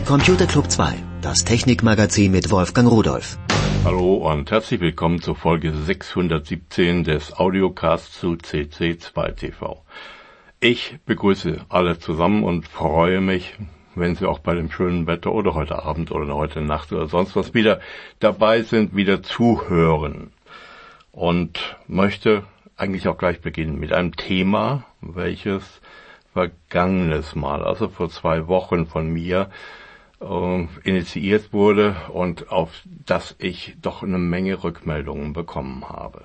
Computer Club 2, das Technikmagazin mit Wolfgang Rudolph. Hallo und herzlich willkommen zur Folge 617 des Audiocasts zu CC2 TV. Ich begrüße alle zusammen und freue mich, wenn Sie auch bei dem schönen Wetter oder heute Abend oder heute Nacht oder sonst was wieder dabei sind, wieder zuhören. Und möchte eigentlich auch gleich beginnen mit einem Thema, welches vergangenes Mal, also vor 2 Wochen von mir initiiert wurde und auf das ich doch eine Menge Rückmeldungen bekommen habe.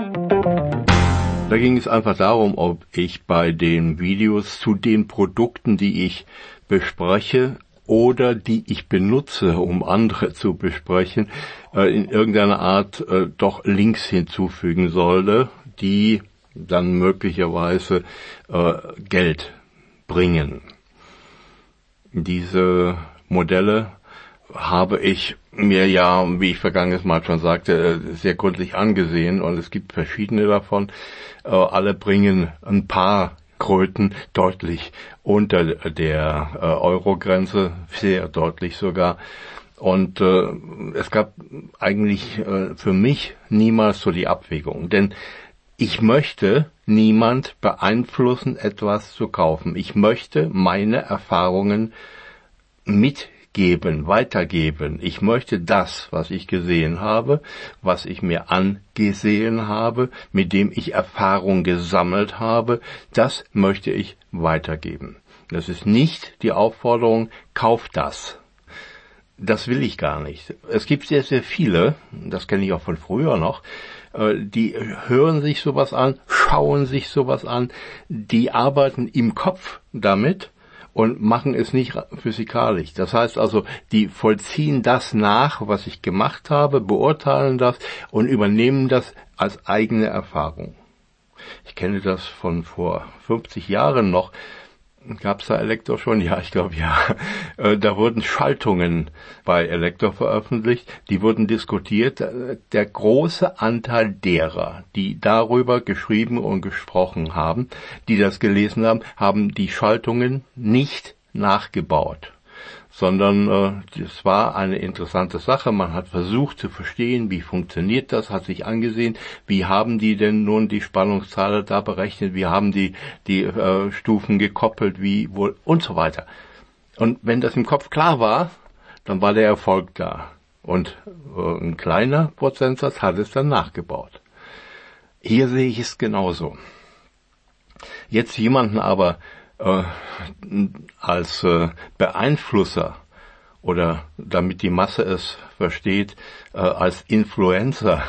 Da ging es einfach darum, ob ich bei den Videos zu den Produkten, die ich bespreche oder die ich benutze, um andere zu besprechen, in irgendeiner Art doch Links hinzufügen sollte, die dann möglicherweise Geld bringen. Diese Modelle habe ich mir ja, wie ich vergangenes Mal schon sagte, sehr gründlich angesehen und es gibt verschiedene davon. Alle bringen ein paar Kröten deutlich unter der Euro-Grenze, sehr deutlich sogar. Und es gab eigentlich für mich niemals so die Abwägung, denn ich möchte niemand beeinflussen, etwas zu kaufen. Ich möchte meine Erfahrungen mitgeben, weitergeben. Ich möchte das, was ich gesehen habe, was ich mir angesehen habe, mit dem ich Erfahrung gesammelt habe, das möchte ich weitergeben. Das ist nicht die Aufforderung, kauf das. Das will ich gar nicht. Es gibt sehr, sehr viele, das kenne ich auch von früher noch, die hören sich sowas an, schauen sich sowas an, die arbeiten im Kopf damit und machen es nicht physikalisch. Das heißt also, die vollziehen das nach, was ich gemacht habe, beurteilen das und übernehmen das als eigene Erfahrung. Ich kenne das von vor 50 Jahren noch. Gab's da Elektor schon? Ja, ich glaube ja. Da wurden Schaltungen bei Elektor veröffentlicht, die wurden diskutiert. Der große Anteil derer, die darüber geschrieben und gesprochen haben, die das gelesen haben, haben die Schaltungen nicht nachgebaut, sondern es war eine interessante Sache. Man hat versucht zu verstehen, wie funktioniert das, hat sich angesehen, wie haben die denn nun die Spannungszahl da berechnet, wie haben die Stufen gekoppelt, wie wohl und so weiter. Und wenn das im Kopf klar war, dann war der Erfolg da. Und ein kleiner Prozentsatz hat es dann nachgebaut. Hier sehe ich es genauso. Jetzt jemanden aber als Beeinflusser oder damit die Masse es versteht, als Influencer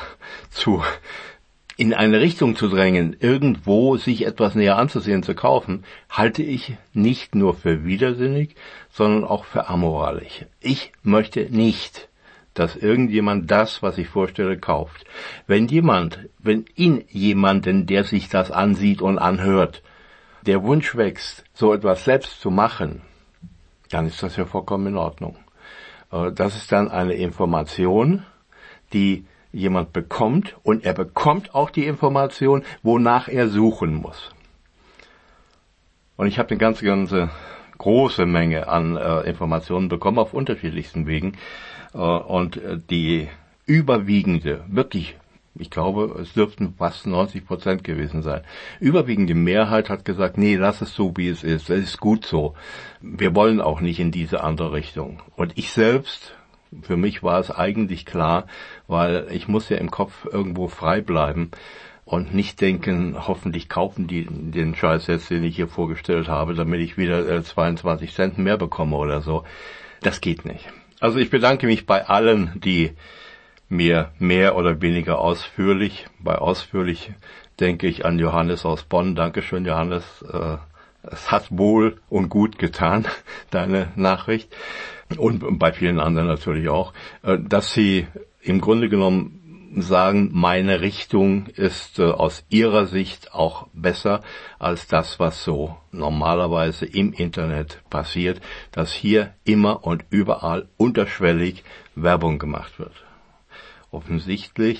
in eine Richtung zu drängen, irgendwo sich etwas näher anzusehen, zu kaufen, halte ich nicht nur für widersinnig, sondern auch für amoralisch. Ich möchte nicht, dass irgendjemand das, was ich vorstelle, kauft. Wenn in jemanden, der sich das ansieht und anhört, der Wunsch wächst, so etwas selbst zu machen, dann ist das ja vollkommen in Ordnung. Das ist dann eine Information, die jemand bekommt und er bekommt auch die Information, wonach er suchen muss. Und ich habe eine ganze große Menge an Informationen bekommen auf unterschiedlichsten Wegen und die überwiegende, wirklich, ich glaube, es dürften fast 90% gewesen sein. Überwiegende Mehrheit hat gesagt, nee, lass es so, wie es ist. Es ist gut so. Wir wollen auch nicht in diese andere Richtung. Und ich selbst, für mich war es eigentlich klar, weil ich muss ja im Kopf irgendwo frei bleiben und nicht denken, hoffentlich kaufen die den Scheiß jetzt, den ich hier vorgestellt habe, damit ich wieder 22 Cent mehr bekomme oder so. Das geht nicht. Also ich bedanke mich bei allen, die mir mehr oder weniger ausführlich, bei ausführlich denke ich an Johannes aus Bonn. Dankeschön, Johannes. Es hat wohl und gut getan, deine Nachricht. Und bei vielen anderen natürlich auch, dass sie im Grunde genommen sagen, meine Richtung ist aus ihrer Sicht auch besser als das, was so normalerweise im Internet passiert, dass hier immer und überall unterschwellig Werbung gemacht wird. Offensichtlich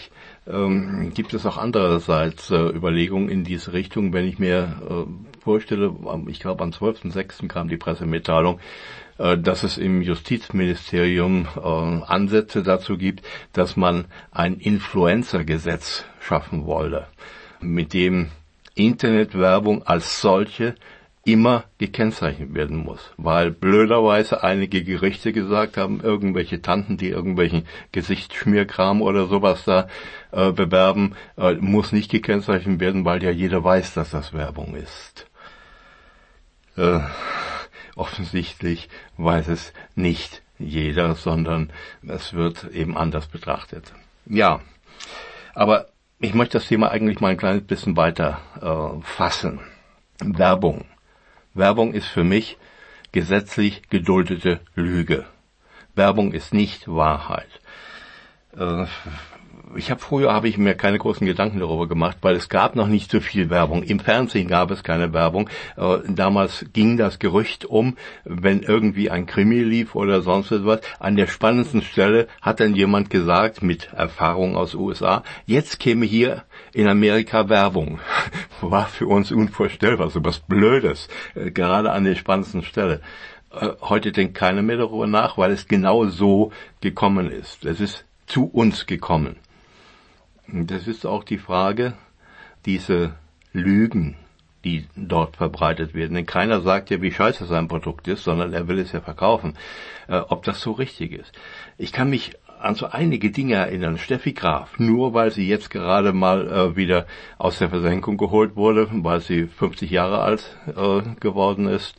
gibt es auch andererseits Überlegungen in diese Richtung. Wenn ich mir vorstelle, ich glaube am 12.06. kam die Pressemitteilung, dass es im Justizministerium Ansätze dazu gibt, dass man ein Influencer-Gesetz schaffen wolle, mit dem Internetwerbung als solche immer gekennzeichnet werden muss, weil blöderweise einige Gerichte gesagt haben, irgendwelche Tanten, die irgendwelchen Gesichtsschmierkram oder sowas da bewerben, muss nicht gekennzeichnet werden, weil ja jeder weiß, dass das Werbung ist. Offensichtlich weiß es nicht jeder, sondern es wird eben anders betrachtet. Ja, aber ich möchte das Thema eigentlich mal ein kleines bisschen weiter fassen. Werbung. Werbung ist für mich gesetzlich geduldete Lüge. Werbung ist nicht Wahrheit. Früher habe ich mir keine großen Gedanken darüber gemacht, weil es gab noch nicht so viel Werbung. Im Fernsehen gab es keine Werbung. Damals ging das Gerücht um, wenn irgendwie ein Krimi lief oder sonst etwas. An der spannendsten Stelle hat dann jemand gesagt, mit Erfahrung aus USA, jetzt käme hier in Amerika Werbung. War für uns unvorstellbar, so was Blödes, gerade an der spannendsten Stelle. Heute denkt keiner mehr darüber nach, weil es genau so gekommen ist. Es ist zu uns gekommen. Das ist auch die Frage, diese Lügen, die dort verbreitet werden. Denn keiner sagt ja, wie scheiße sein Produkt ist, sondern er will es ja verkaufen. Ob das so richtig ist. Ich kann mich an so einige Dinge erinnern. Steffi Graf, nur weil sie jetzt gerade mal wieder aus der Versenkung geholt wurde, weil sie 50 Jahre alt geworden ist.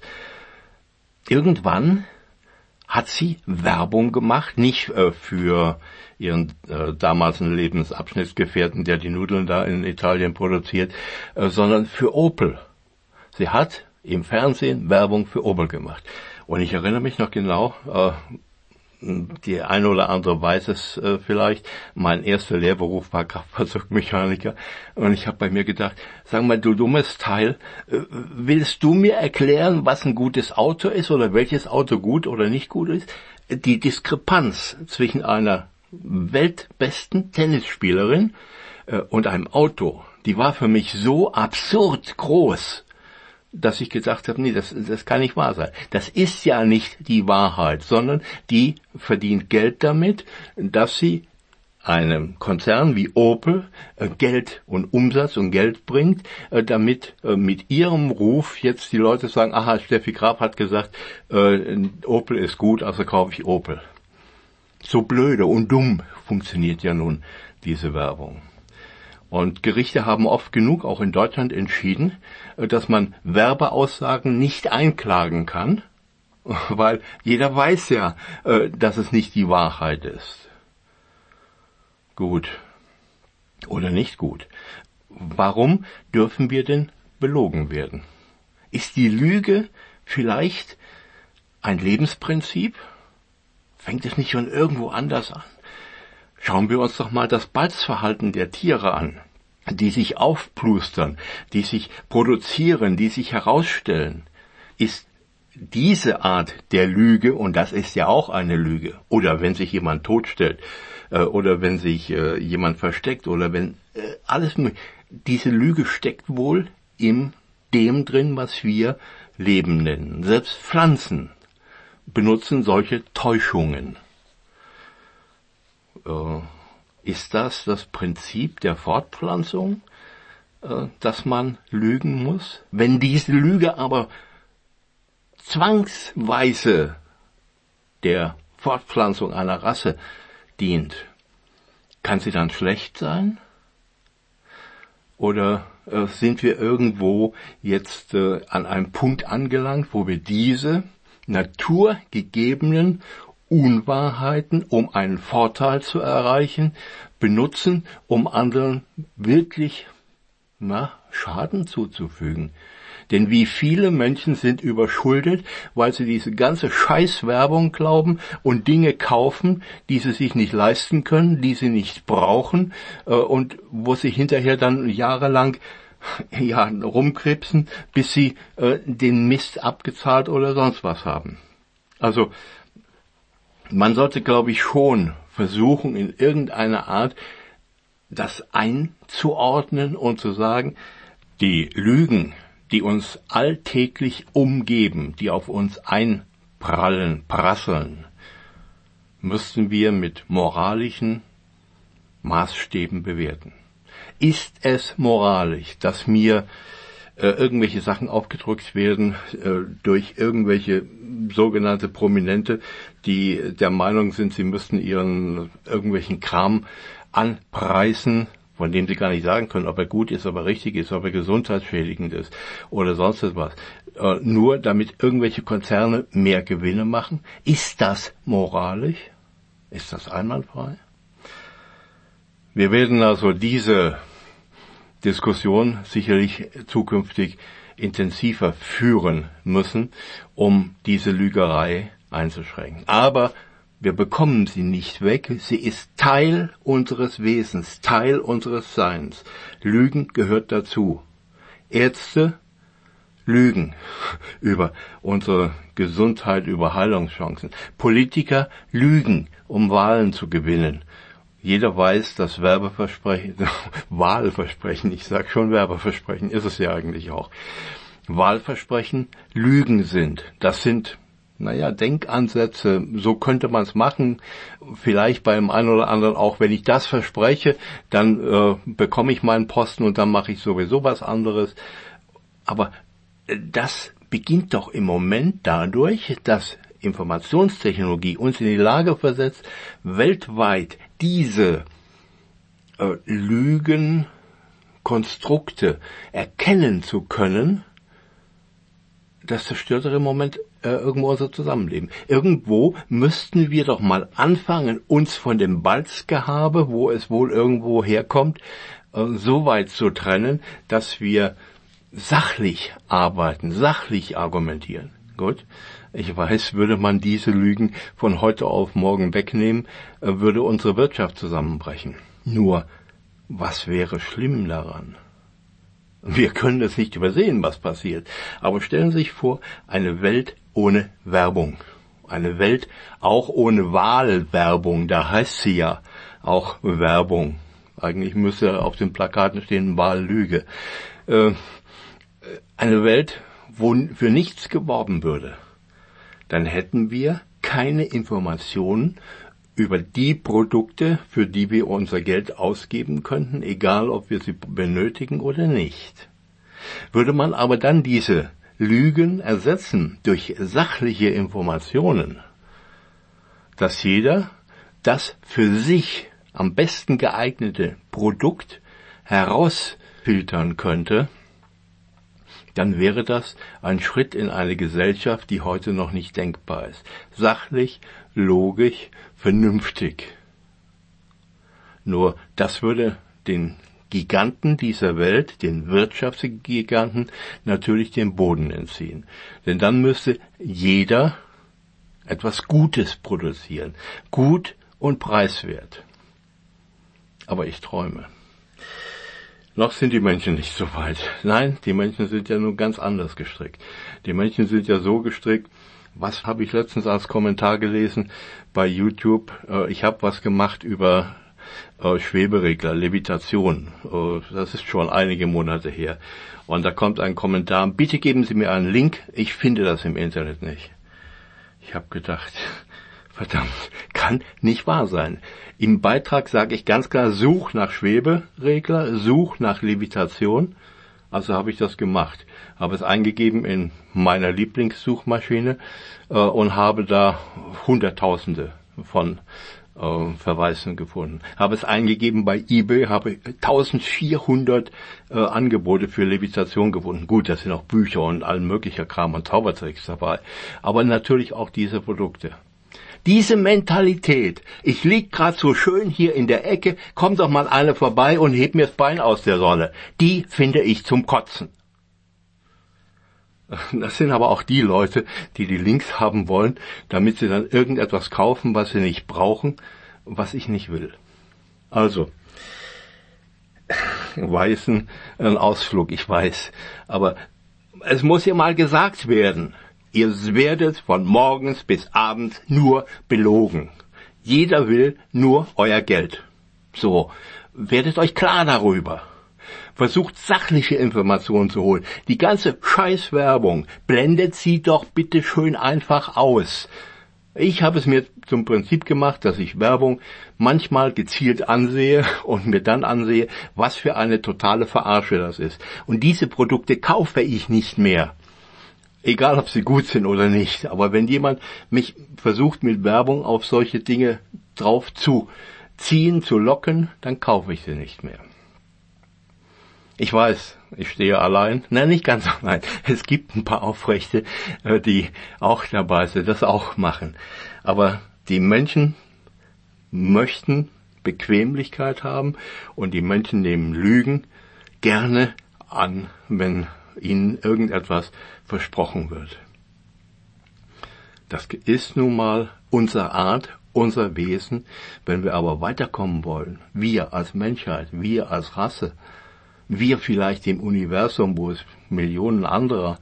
Irgendwann hat sie Werbung gemacht, nicht für ihren damaligen Lebensabschnittsgefährten, der die Nudeln da in Italien produziert, sondern für Opel. Sie hat im Fernsehen Werbung für Opel gemacht. Und ich erinnere mich noch genau, die eine oder andere weiß es vielleicht, mein erster Lehrberuf war Kraftfahrzeugmechaniker und ich habe bei mir gedacht, sag mal, du dummes Teil, willst du mir erklären, was ein gutes Auto ist oder welches Auto gut oder nicht gut ist? Die Diskrepanz zwischen einer weltbesten Tennisspielerin und einem Auto, die war für mich so absurd groß, dass ich gesagt habe, nee, das kann nicht wahr sein. Das ist ja nicht die Wahrheit, sondern die verdient Geld damit, dass sie einem Konzern wie Opel Geld und Umsatz und Geld bringt, damit mit ihrem Ruf jetzt die Leute sagen, aha, Steffi Graf hat gesagt, Opel ist gut, also kaufe ich Opel. So blöde und dumm funktioniert ja nun diese Werbung. Und Gerichte haben oft genug, auch in Deutschland, entschieden, dass man Werbeaussagen nicht einklagen kann, weil jeder weiß ja, dass es nicht die Wahrheit ist. Gut. Oder nicht gut. Warum dürfen wir denn belogen werden? Ist die Lüge vielleicht ein Lebensprinzip? Fängt es nicht schon irgendwo anders an? Schauen wir uns doch mal das Balzverhalten der Tiere an, die sich aufplustern, die sich produzieren, die sich herausstellen. Ist diese Art der Lüge, und das ist ja auch eine Lüge, oder wenn sich jemand totstellt, oder wenn sich jemand versteckt, oder wenn alles mögliche, diese Lüge steckt wohl in dem drin, was wir Leben nennen. Selbst Pflanzen benutzen solche Täuschungen. Ist das Prinzip der Fortpflanzung, dass man lügen muss? Wenn diese Lüge aber zwangsweise der Fortpflanzung einer Rasse dient, kann sie dann schlecht sein? Oder sind wir irgendwo jetzt an einem Punkt angelangt, wo wir diese naturgegebenen Unwahrheiten, um einen Vorteil zu erreichen, benutzen, um anderen wirklich Schaden zuzufügen? Denn wie viele Menschen sind überschuldet, weil sie diese ganze Scheißwerbung glauben und Dinge kaufen, die sie sich nicht leisten können, die sie nicht brauchen und wo sie hinterher dann jahrelang rumkrebsen, bis sie den Mist abgezahlt oder sonst was haben. Also man sollte, glaube ich, schon versuchen, in irgendeiner Art das einzuordnen und zu sagen, die Lügen, die uns alltäglich umgeben, die auf uns prasseln, müssten wir mit moralischen Maßstäben bewerten. Ist es moralisch, dass mir irgendwelche Sachen aufgedrückt werden durch irgendwelche sogenannte Prominente, die der Meinung sind, sie müssten ihren irgendwelchen Kram anpreisen, von dem sie gar nicht sagen können, ob er gut ist, ob er richtig ist, ob er gesundheitsschädigend ist oder sonst etwas. Nur damit irgendwelche Konzerne mehr Gewinne machen. Ist das moralisch? Ist das einwandfrei? Wir werden also diese Diskussion sicherlich zukünftig intensiver führen müssen, um diese Lügerei einzuschränken. Aber wir bekommen sie nicht weg. Sie ist Teil unseres Wesens, Teil unseres Seins. Lügen gehört dazu. Ärzte lügen über unsere Gesundheit, über Heilungschancen. Politiker lügen, um Wahlen zu gewinnen. Jeder weiß, dass Wahlversprechen, ich sag schon Werbeversprechen, ist es ja eigentlich auch. Wahlversprechen Lügen sind. Das sind, Denkansätze, so könnte man es machen. Vielleicht beim einen oder anderen auch, wenn ich das verspreche, dann bekomme ich meinen Posten und dann mache ich sowieso was anderes. Aber das beginnt doch im Moment dadurch, dass Informationstechnologie uns in die Lage versetzt, weltweit diese Lügenkonstrukte erkennen zu können. Das zerstört doch im Moment irgendwo unser Zusammenleben. Irgendwo müssten wir doch mal anfangen, uns von dem Balzgehabe, wo es wohl irgendwo herkommt, so weit zu trennen, dass wir sachlich arbeiten, sachlich argumentieren. Gut. Ich weiß, würde man diese Lügen von heute auf morgen wegnehmen, würde unsere Wirtschaft zusammenbrechen. Nur, was wäre schlimm daran? Wir können es nicht übersehen, was passiert. Aber stellen Sie sich vor, eine Welt ohne Werbung. Eine Welt auch ohne Wahlwerbung. Da heißt sie ja auch Werbung. Eigentlich müsste auf den Plakaten stehen Wahllüge. Eine Welt, wo für nichts geworben würde. Dann hätten wir keine Informationen über die Produkte, für die wir unser Geld ausgeben könnten, egal ob wir sie benötigen oder nicht. Würde man aber dann diese Lügen ersetzen durch sachliche Informationen, dass jeder das für sich am besten geeignete Produkt herausfiltern könnte, dann wäre das ein Schritt in eine Gesellschaft, die heute noch nicht denkbar ist. Sachlich, logisch, vernünftig. Nur das würde den Giganten dieser Welt, den Wirtschaftsgiganten, natürlich den Boden entziehen. Denn dann müsste jeder etwas Gutes produzieren. Gut und preiswert. Aber ich träume. Noch sind die Menschen nicht so weit. Nein, die Menschen sind ja nur ganz anders gestrickt. Die Menschen sind ja so gestrickt, was habe ich letztens als Kommentar gelesen bei YouTube? Ich habe was gemacht über Schweberegler, Levitation. Das ist schon einige Monate her. Und da kommt ein Kommentar, bitte geben Sie mir einen Link, ich finde das im Internet nicht. Ich habe gedacht, verdammt, kann nicht wahr sein. Im Beitrag sage ich ganz klar, such nach Schweberegler, such nach Levitation. Also habe ich das gemacht. Habe es eingegeben in meiner Lieblingssuchmaschine und habe da Hunderttausende von Verweisen gefunden. Habe es eingegeben bei eBay, habe 1400 Angebote für Levitation gefunden. Gut, da sind auch Bücher und all möglicher Kram und Zaubertricks dabei. Aber natürlich auch diese Produkte. Diese Mentalität, ich lieg gerade so schön hier in der Ecke, kommt doch mal einer vorbei und hebt mir das Bein aus der Sonne. Die finde ich zum Kotzen. Das sind aber auch die Leute, die die Links haben wollen, damit sie dann irgendetwas kaufen, was sie nicht brauchen, was ich nicht will. Also, ein Ausflug, ich weiß, aber es muss ja mal gesagt werden. Ihr werdet von morgens bis abends nur belogen. Jeder will nur euer Geld. So, werdet euch klar darüber. Versucht sachliche Informationen zu holen. Die ganze Scheißwerbung, blendet sie doch bitte schön einfach aus. Ich habe es mir zum Prinzip gemacht, dass ich Werbung manchmal gezielt ansehe und mir dann ansehe, was für eine totale Verarsche das ist. Und diese Produkte kaufe ich nicht mehr. Egal, ob sie gut sind oder nicht. Aber wenn jemand mich versucht, mit Werbung auf solche Dinge drauf zu ziehen, zu locken, dann kaufe ich sie nicht mehr. Ich weiß, ich stehe allein. Nein, nicht ganz allein. Es gibt ein paar Aufrechte, die auch dabei sind, das auch machen. Aber die Menschen möchten Bequemlichkeit haben und die Menschen nehmen Lügen gerne an, wenn ihnen irgendetwas versprochen wird. Das ist nun mal unsere Art, unser Wesen. Wenn wir aber weiterkommen wollen, wir als Menschheit, wir als Rasse, wir vielleicht im Universum, wo es Millionen anderer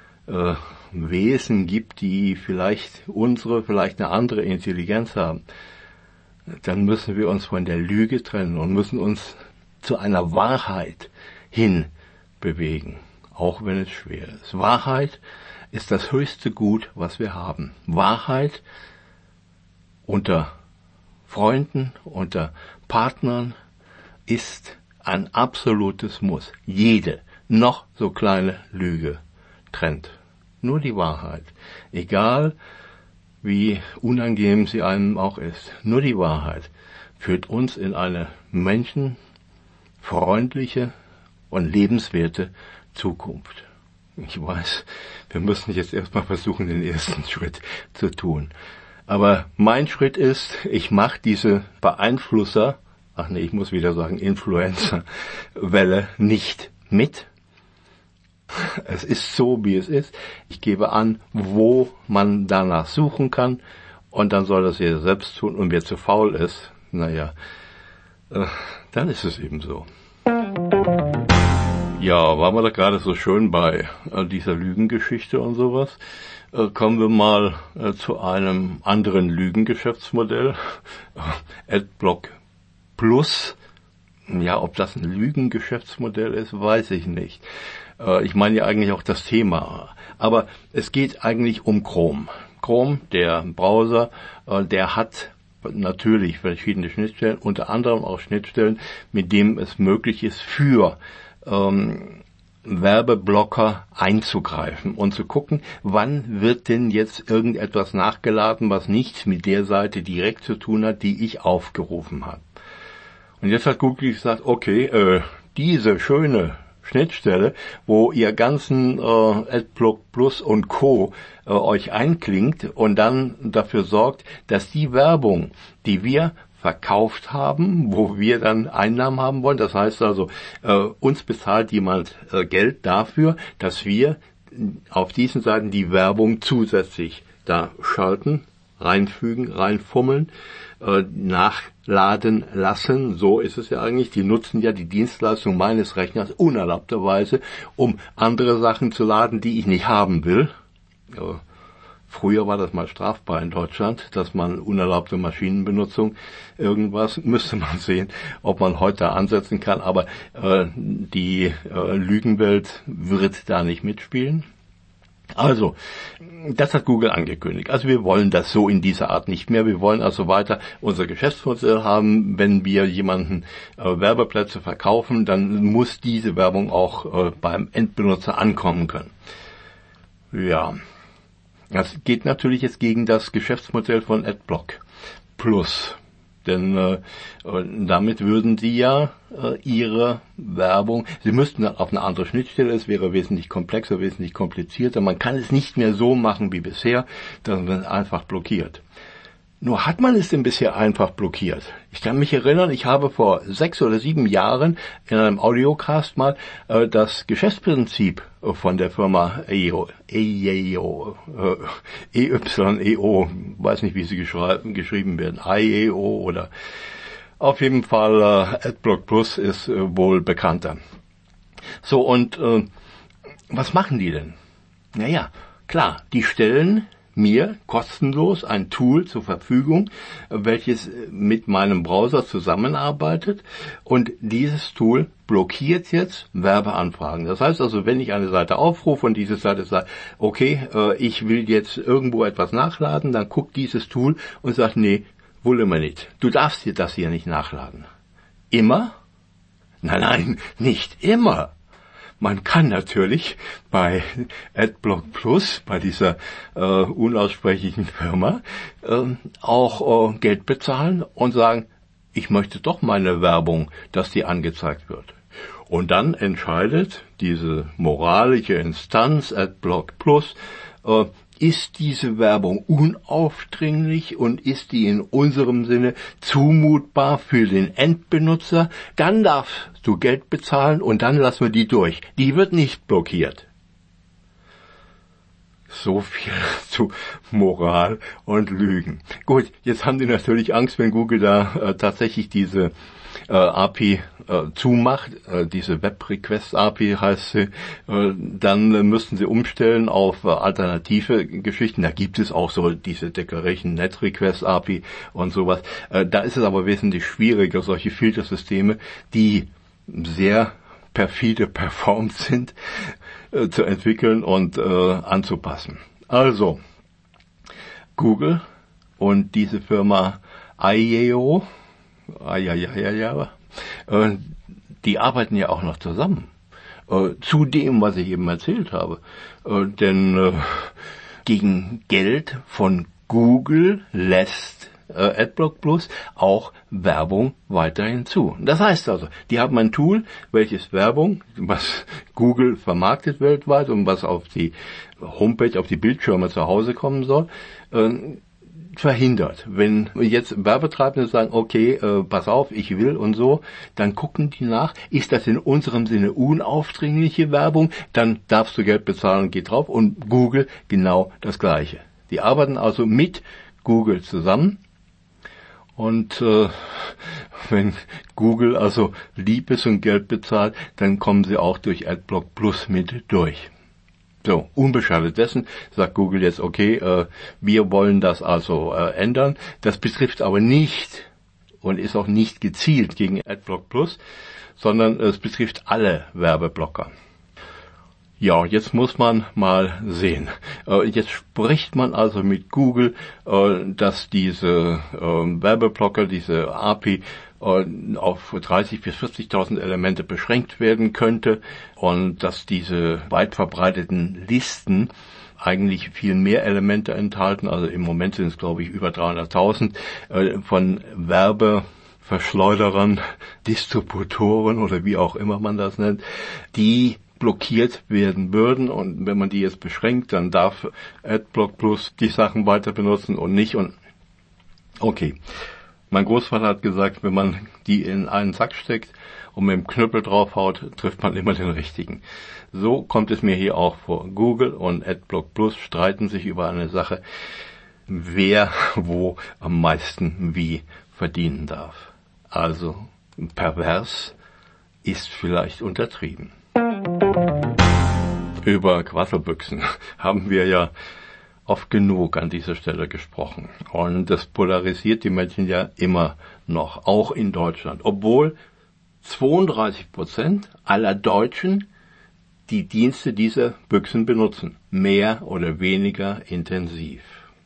Wesen gibt, die vielleicht eine andere Intelligenz haben, dann müssen wir uns von der Lüge trennen und müssen uns zu einer Wahrheit hin bewegen, auch wenn es schwer ist. Wahrheit ist das höchste Gut, was wir haben. Wahrheit unter Freunden, unter Partnern ist ein absolutes Muss. Jede, noch so kleine Lüge trennt. Nur die Wahrheit. Egal, wie unangenehm sie einem auch ist. Nur die Wahrheit führt uns in eine menschenfreundliche und lebenswerte Zukunft. Ich weiß, wir müssen jetzt erstmal versuchen, den ersten Schritt zu tun. Aber mein Schritt ist, ich mache diese Influencer-Welle nicht mit. Es ist so, wie es ist. Ich gebe an, wo man danach suchen kann und dann soll das jeder selbst tun. Und wer zu faul ist, dann ist es eben so. Ja, waren wir da gerade so schön bei dieser Lügengeschichte und sowas. Kommen wir mal zu einem anderen Lügengeschäftsmodell. Adblock Plus. Ja, ob das ein Lügengeschäftsmodell ist, weiß ich nicht. Ich meine ja eigentlich auch das Thema. Aber es geht eigentlich um Chrome. Chrome, der Browser, der hat natürlich verschiedene Schnittstellen, unter anderem auch Schnittstellen, mit denen es möglich ist, für Werbeblocker einzugreifen und zu gucken, wann wird denn jetzt irgendetwas nachgeladen, was nichts mit der Seite direkt zu tun hat, die ich aufgerufen habe. Und jetzt hat Google gesagt, okay, diese schöne Schnittstelle, wo ihr ganzen Adblock Plus und Co. Euch einklingt und dann dafür sorgt, dass die Werbung, die wir verkauft haben, wo wir dann Einnahmen haben wollen. Das heißt also, uns bezahlt jemand Geld dafür, dass wir auf diesen Seiten die Werbung zusätzlich da schalten, reinfügen, reinfummeln, nachladen lassen. So ist es ja eigentlich. Die nutzen ja die Dienstleistung meines Rechners unerlaubterweise, um andere Sachen zu laden, die ich nicht haben will. Früher war das mal strafbar in Deutschland, dass man unerlaubte Maschinenbenutzung, irgendwas, müsste man sehen, ob man heute ansetzen kann, aber die Lügenwelt wird da nicht mitspielen. Also, das hat Google angekündigt. Also wir wollen das so in dieser Art nicht mehr. Wir wollen also weiter unser Geschäftsmodell haben. Wenn wir jemanden Werbeplätze verkaufen, dann muss diese Werbung auch beim Endbenutzer ankommen können. Ja. Das geht natürlich jetzt gegen das Geschäftsmodell von Adblock Plus, denn damit würden Sie ja Ihre Werbung, Sie müssten dann auf eine andere Schnittstelle, es wäre wesentlich komplexer, wesentlich komplizierter, man kann es nicht mehr so machen wie bisher, dass man einfach blockiert. Nur hat man es denn bisher einfach blockiert? Ich kann mich erinnern, ich habe vor 6 oder 7 Jahren in einem Audiocast mal das Geschäftsprinzip von der Firma EYO, weiß nicht, wie sie geschrieben werden, IEO oder auf jeden Fall Adblock Plus ist wohl bekannter. So, und was machen die denn? Naja, klar, die stellen mir kostenlos ein Tool zur Verfügung, welches mit meinem Browser zusammenarbeitet, und dieses Tool blockiert jetzt Werbeanfragen. Das heißt also, wenn ich eine Seite aufrufe und diese Seite sagt, okay, ich will jetzt irgendwo etwas nachladen, dann guckt dieses Tool und sagt, nee, wollen wir nicht. Du darfst dir das hier nicht nachladen. Immer? Nein, nicht immer. Man kann natürlich bei Adblock Plus, bei dieser unaussprechlichen Firma, auch Geld bezahlen und sagen, ich möchte doch meine Werbung, dass die angezeigt wird. Und dann entscheidet diese moralische Instanz Adblock Plus, ist diese Werbung unaufdringlich und ist die in unserem Sinne zumutbar für den Endbenutzer, dann darfst du Geld bezahlen und dann lassen wir die durch. Die wird nicht blockiert. So viel zu Moral und Lügen. Gut, jetzt haben die natürlich Angst, wenn Google da tatsächlich diese API zumacht, diese Web-Request-API heißt sie, dann müssten sie umstellen auf alternative Geschichten. Da gibt es auch so diese Declaration-Net-Request-API und sowas. Da ist es aber wesentlich schwieriger, solche Filtersysteme, die sehr perfide performt sind, zu entwickeln und anzupassen. Also, Google und diese Firma IAO, die arbeiten ja auch noch zusammen. Zu dem, was ich eben erzählt habe. Denn gegen Geld von Google lässt Adblock Plus auch Werbung weiterhin zu. Das heißt also, die haben ein Tool, welches Werbung, was Google vermarktet weltweit und was auf die Homepage, auf die Bildschirme zu Hause kommen soll, verhindert. Wenn jetzt Werbetreibende sagen, okay, pass auf, ich will und so, dann gucken die nach, ist das in unserem Sinne unaufdringliche Werbung, dann darfst du Geld bezahlen und geht drauf, und Google genau das Gleiche. Die arbeiten also mit Google zusammen, und wenn Google also lieb ist und Geld bezahlt, dann kommen sie auch durch Adblock Plus mit durch. So, unbeschadet dessen sagt Google jetzt, okay, wir wollen das also ändern. Das betrifft aber nicht und ist auch nicht gezielt gegen Adblock Plus, sondern es betrifft alle Werbeblocker. Ja, jetzt muss man mal sehen. Jetzt spricht man also mit Google, dass diese Werbeblocker, diese API, auf 30.000 bis 40.000 Elemente beschränkt werden könnte und dass diese weit verbreiteten Listen eigentlich viel mehr Elemente enthalten. Also im Moment sind es, glaube ich, über 300.000 von Werbeverschleuderern, Distributoren oder wie auch immer man das nennt, die blockiert werden würden, und wenn man die jetzt beschränkt, dann darf Adblock Plus die Sachen weiter benutzen und nicht. Und okay, mein Großvater hat gesagt, wenn man die in einen Sack steckt und mit dem Knüppel draufhaut, trifft man immer den richtigen. So kommt es mir hier auch vor. Google und Adblock Plus streiten sich über eine Sache, wer wo am meisten wie verdienen darf. Also pervers ist vielleicht untertrieben. Über Quasselbüchsen haben wir ja oft genug an dieser Stelle gesprochen. Und das polarisiert die Menschen ja immer noch, auch in Deutschland. Obwohl 32% aller Deutschen die Dienste dieser Büchsen benutzen. Mehr oder weniger intensiv.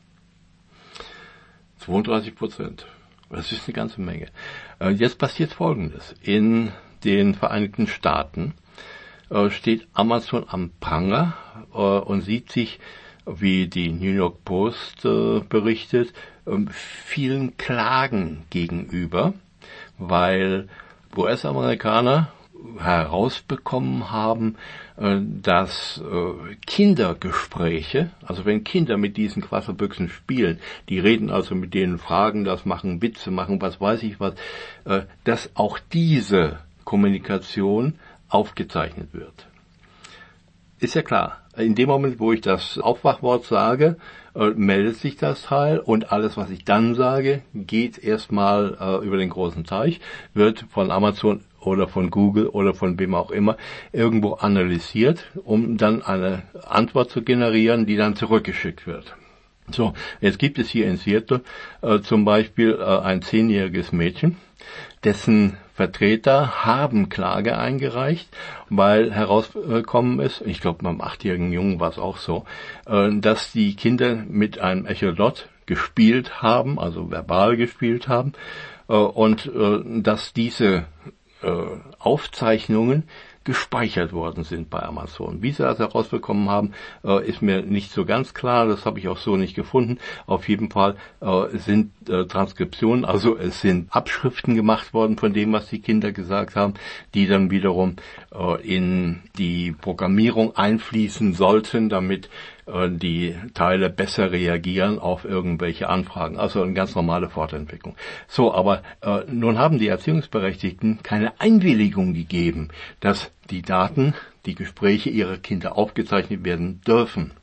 32%. Das ist eine ganze Menge. Jetzt passiert Folgendes. In den Vereinigten Staaten steht Amazon am Pranger und sieht sich, wie die New York Post berichtet, vielen Klagen gegenüber, weil US-Amerikaner herausbekommen haben, dass Kindergespräche, also wenn Kinder mit diesen Quasselbüchsen spielen, die reden also mit denen, fragen das, machen Witze, machen was weiß ich was, dass auch diese Kommunikation aufgezeichnet wird. Ist ja klar, in dem Moment, wo ich das Aufwachwort sage, meldet sich das Teil, und alles, was ich dann sage, geht erstmal über den großen Teich, wird von Amazon oder von Google oder von wem auch immer irgendwo analysiert, um dann eine Antwort zu generieren, die dann zurückgeschickt wird. So, jetzt gibt es hier in Seattle zum Beispiel ein 10-jähriges Mädchen, dessen Vertreter haben Klage eingereicht, weil herausgekommen ist, ich glaube beim 8-jährigen Jungen war es auch so, dass die Kinder mit einem Echolot gespielt haben, also verbal gespielt haben, und dass diese Aufzeichnungen gespeichert worden sind bei Amazon. Wie sie das herausbekommen haben, ist mir nicht so ganz klar. Das habe ich auch so nicht gefunden. Auf jeden Fall sind Transkriptionen, also es sind Abschriften gemacht worden von dem, was die Kinder gesagt haben, die dann wiederum in die Programmierung einfließen sollten, damit die Teile besser reagieren auf irgendwelche Anfragen. Also eine ganz normale Fortentwicklung. So, aber nun haben die Erziehungsberechtigten keine Einwilligung gegeben, dass die Daten, die Gespräche ihrer Kinder aufgezeichnet werden dürfen.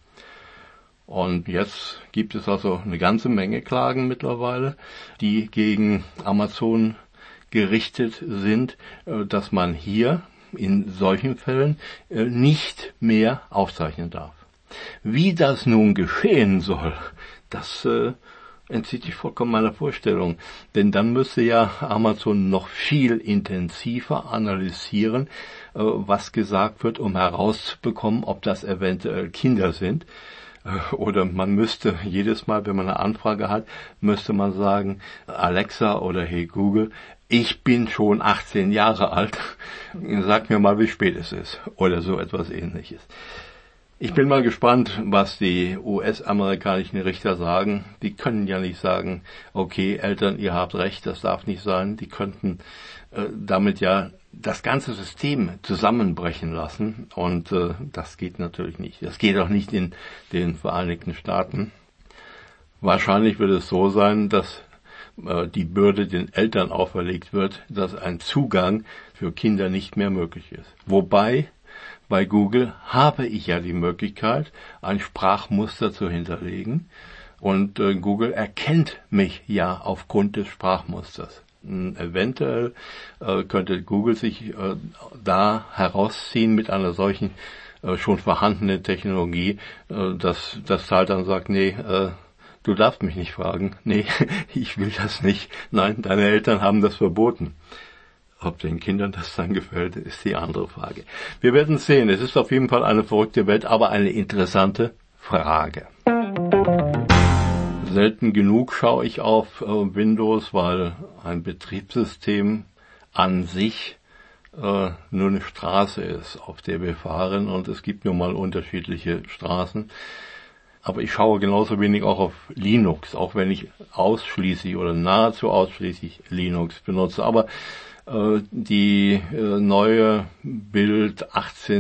Und jetzt gibt es also eine ganze Menge Klagen mittlerweile, die gegen Amazon gerichtet sind, dass man hier in solchen Fällen nicht mehr aufzeichnen darf. Wie das nun geschehen soll, das entzieht sich vollkommen meiner Vorstellung. Denn dann müsste ja Amazon noch viel intensiver analysieren, was gesagt wird, um herauszubekommen, ob das eventuell Kinder sind. Oder man müsste jedes Mal, wenn man eine Anfrage hat, müsste man sagen, Alexa oder Hey Google, ich bin schon 18 Jahre alt, sag mir mal, wie spät es ist. Oder so etwas Ähnliches. Ich bin mal gespannt, was die US-amerikanischen Richter sagen. Die können ja nicht sagen, okay, Eltern, ihr habt recht, das darf nicht sein. Die könnten damit ja das ganze System zusammenbrechen lassen. Und das geht natürlich nicht. Das geht auch nicht in den Vereinigten Staaten. Wahrscheinlich wird es so sein, dass die Bürde den Eltern auferlegt wird, dass ein Zugang für Kinder nicht mehr möglich ist. Wobei bei Google habe ich ja die Möglichkeit, ein Sprachmuster zu hinterlegen und Google erkennt mich ja aufgrund des Sprachmusters. Eventuell könnte Google sich da herausziehen mit einer solchen schon vorhandenen Technologie, dass das Teil dann sagt, nee, du darfst mich nicht fragen, nee, ich will das nicht, nein, deine Eltern haben das verboten. Ob den Kindern das dann gefällt, ist die andere Frage. Wir werden sehen. Es ist auf jeden Fall eine verrückte Welt, aber eine interessante Frage. Selten genug schaue ich auf Windows, weil ein Betriebssystem an sich nur eine Straße ist, auf der wir fahren, und es gibt nun mal unterschiedliche Straßen. Aber ich schaue genauso wenig auch auf Linux, auch wenn ich ausschließlich oder nahezu ausschließlich Linux benutze. Aber die neue Build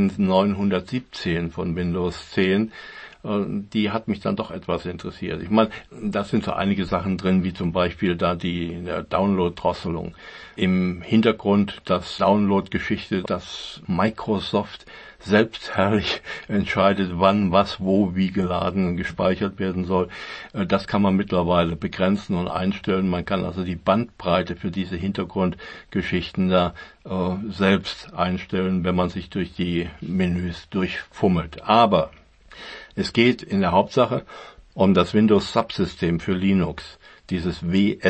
18917 von Windows 10, die hat mich dann doch etwas interessiert. Ich meine, da sind so einige Sachen drin, wie zum Beispiel da die Download-Drosselung. Im Hintergrund das Download-Geschichte, dass Microsoft selbstherrlich entscheidet, wann, was, wo, wie geladen und gespeichert werden soll. Das kann man mittlerweile begrenzen und einstellen. Man kann also die Bandbreite für diese Hintergrundgeschichten da selbst einstellen, wenn man sich durch die Menüs durchfummelt. Aber es geht in der Hauptsache um das Windows Subsystem für Linux, dieses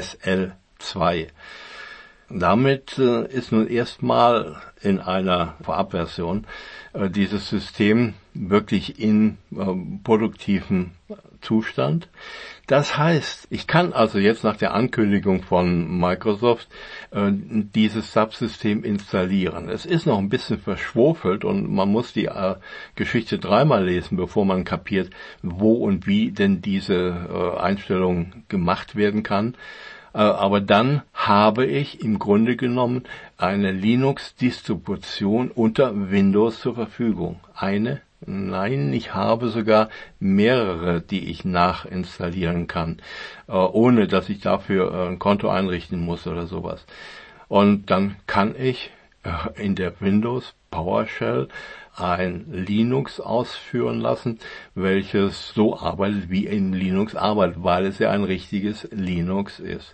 WSL2. Damit ist nun erstmal in einer Vorabversion dieses System wirklich in produktivem Zustand. Das heißt, ich kann also jetzt nach der Ankündigung von Microsoft dieses Subsystem installieren. Es ist noch ein bisschen verschwurfelt und man muss die Geschichte dreimal lesen, bevor man kapiert, wo und wie denn diese Einstellung gemacht werden kann. Aber dann habe ich im Grunde genommen eine Linux-Distribution unter Windows zur Verfügung. Nein, ich habe sogar mehrere, die ich nachinstallieren kann, ohne dass ich dafür ein Konto einrichten muss oder sowas. Und dann kann ich in der Windows PowerShell ein Linux ausführen lassen, welches so arbeitet, wie in Linux arbeitet, weil es ja ein richtiges Linux ist.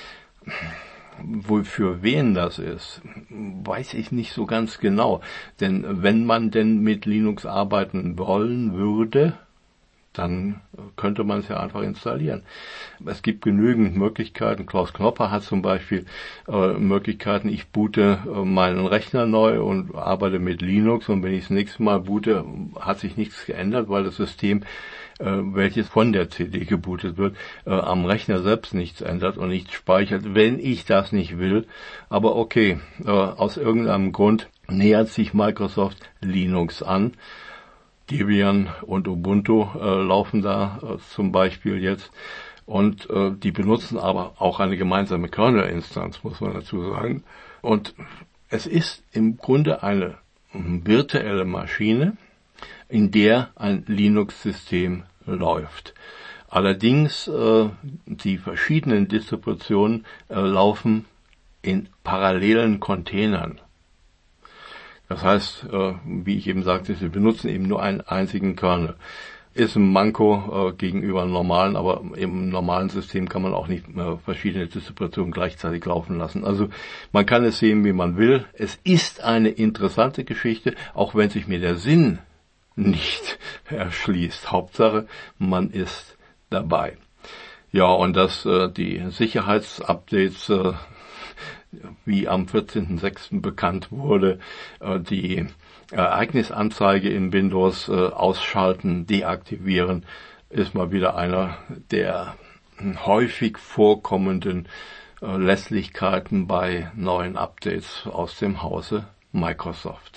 Für wen das ist, weiß ich nicht so ganz genau. Denn wenn man denn mit Linux arbeiten wollen würde, dann könnte man es ja einfach installieren. Es gibt genügend Möglichkeiten. Klaus Knopper hat zum Beispiel Möglichkeiten, ich boote meinen Rechner neu und arbeite mit Linux, und wenn ich das nächste Mal boote, hat sich nichts geändert, weil das System, welches von der CD gebootet wird, am Rechner selbst nichts ändert und nichts speichert, wenn ich das nicht will. Aber okay, aus irgendeinem Grund nähert sich Microsoft Linux an. Debian und Ubuntu laufen da zum Beispiel jetzt, und die benutzen aber auch eine gemeinsame Kernel-Instanz, muss man dazu sagen. Und es ist im Grunde eine virtuelle Maschine, in der ein Linux-System läuft. Allerdings die verschiedenen Distributionen laufen in parallelen Containern. Das heißt, wie ich eben sagte, sie benutzen eben nur einen einzigen Kernel. Ist ein Manko gegenüber einem normalen, aber im normalen System kann man auch nicht verschiedene Distributionen gleichzeitig laufen lassen. Also man kann es sehen, wie man will. Es ist eine interessante Geschichte, auch wenn sich mir der Sinn nicht erschließt. Hauptsache, man ist dabei. Ja, und dass die Sicherheitsupdates wie am 14.06. bekannt wurde, die Ereignisanzeige in Windows ausschalten, deaktivieren, ist mal wieder einer der häufig vorkommenden Lässlichkeiten bei neuen Updates aus dem Hause Microsoft.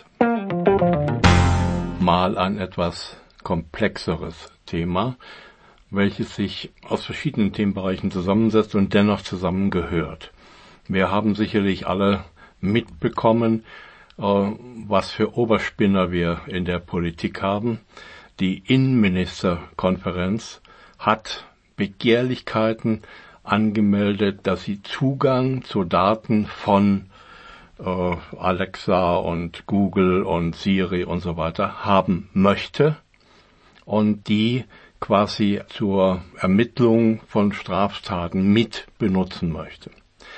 Mal ein etwas komplexeres Thema, welches sich aus verschiedenen Themenbereichen zusammensetzt und dennoch zusammengehört. Wir haben sicherlich alle mitbekommen, was für Oberspinner wir in der Politik haben. Die Innenministerkonferenz hat Begehrlichkeiten angemeldet, dass sie Zugang zu Daten von Alexa und Google und Siri und so weiter haben möchte und die quasi zur Ermittlung von Straftaten mit benutzen möchte.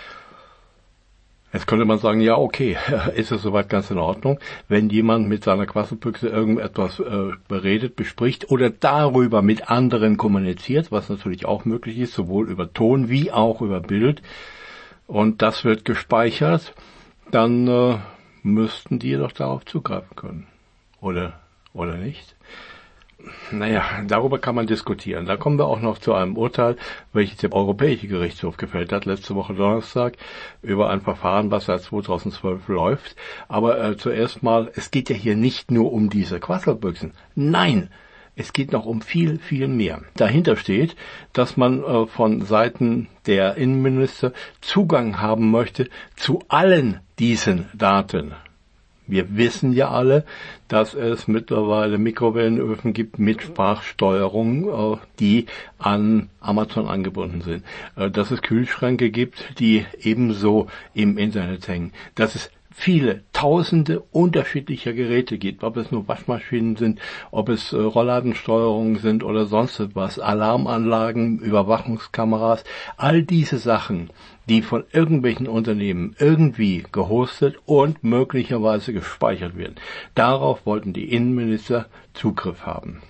Jetzt könnte man sagen, ja, okay, ist es soweit ganz in Ordnung, wenn jemand mit seiner Quasselbüchse irgendetwas beredet, bespricht oder darüber mit anderen kommuniziert, was natürlich auch möglich ist, sowohl über Ton wie auch über Bild, und das wird gespeichert, dann müssten die doch darauf zugreifen können. Oder nicht? Naja, darüber kann man diskutieren. Da kommen wir auch noch zu einem Urteil, welches der Europäische Gerichtshof gefällt hat, letzte Woche Donnerstag, über ein Verfahren, was seit 2012 läuft. Aber zuerst mal, es geht ja hier nicht nur um diese Quasselbüchsen. Nein, es geht noch um viel, viel mehr. Dahinter steht, dass man von Seiten der Innenminister Zugang haben möchte zu allen diesen Daten. Wir wissen ja alle, dass es mittlerweile Mikrowellenöfen gibt mit Sprachsteuerung, die an Amazon angebunden sind. Dass es Kühlschränke gibt, die ebenso im Internet hängen. Dass es viele, tausende unterschiedlicher Geräte gibt, ob es nur Waschmaschinen sind, ob es Rollladensteuerungen sind oder sonst was, Alarmanlagen, Überwachungskameras, all diese Sachen, die von irgendwelchen Unternehmen irgendwie gehostet und möglicherweise gespeichert werden. Darauf wollten die Innenminister Zugriff haben.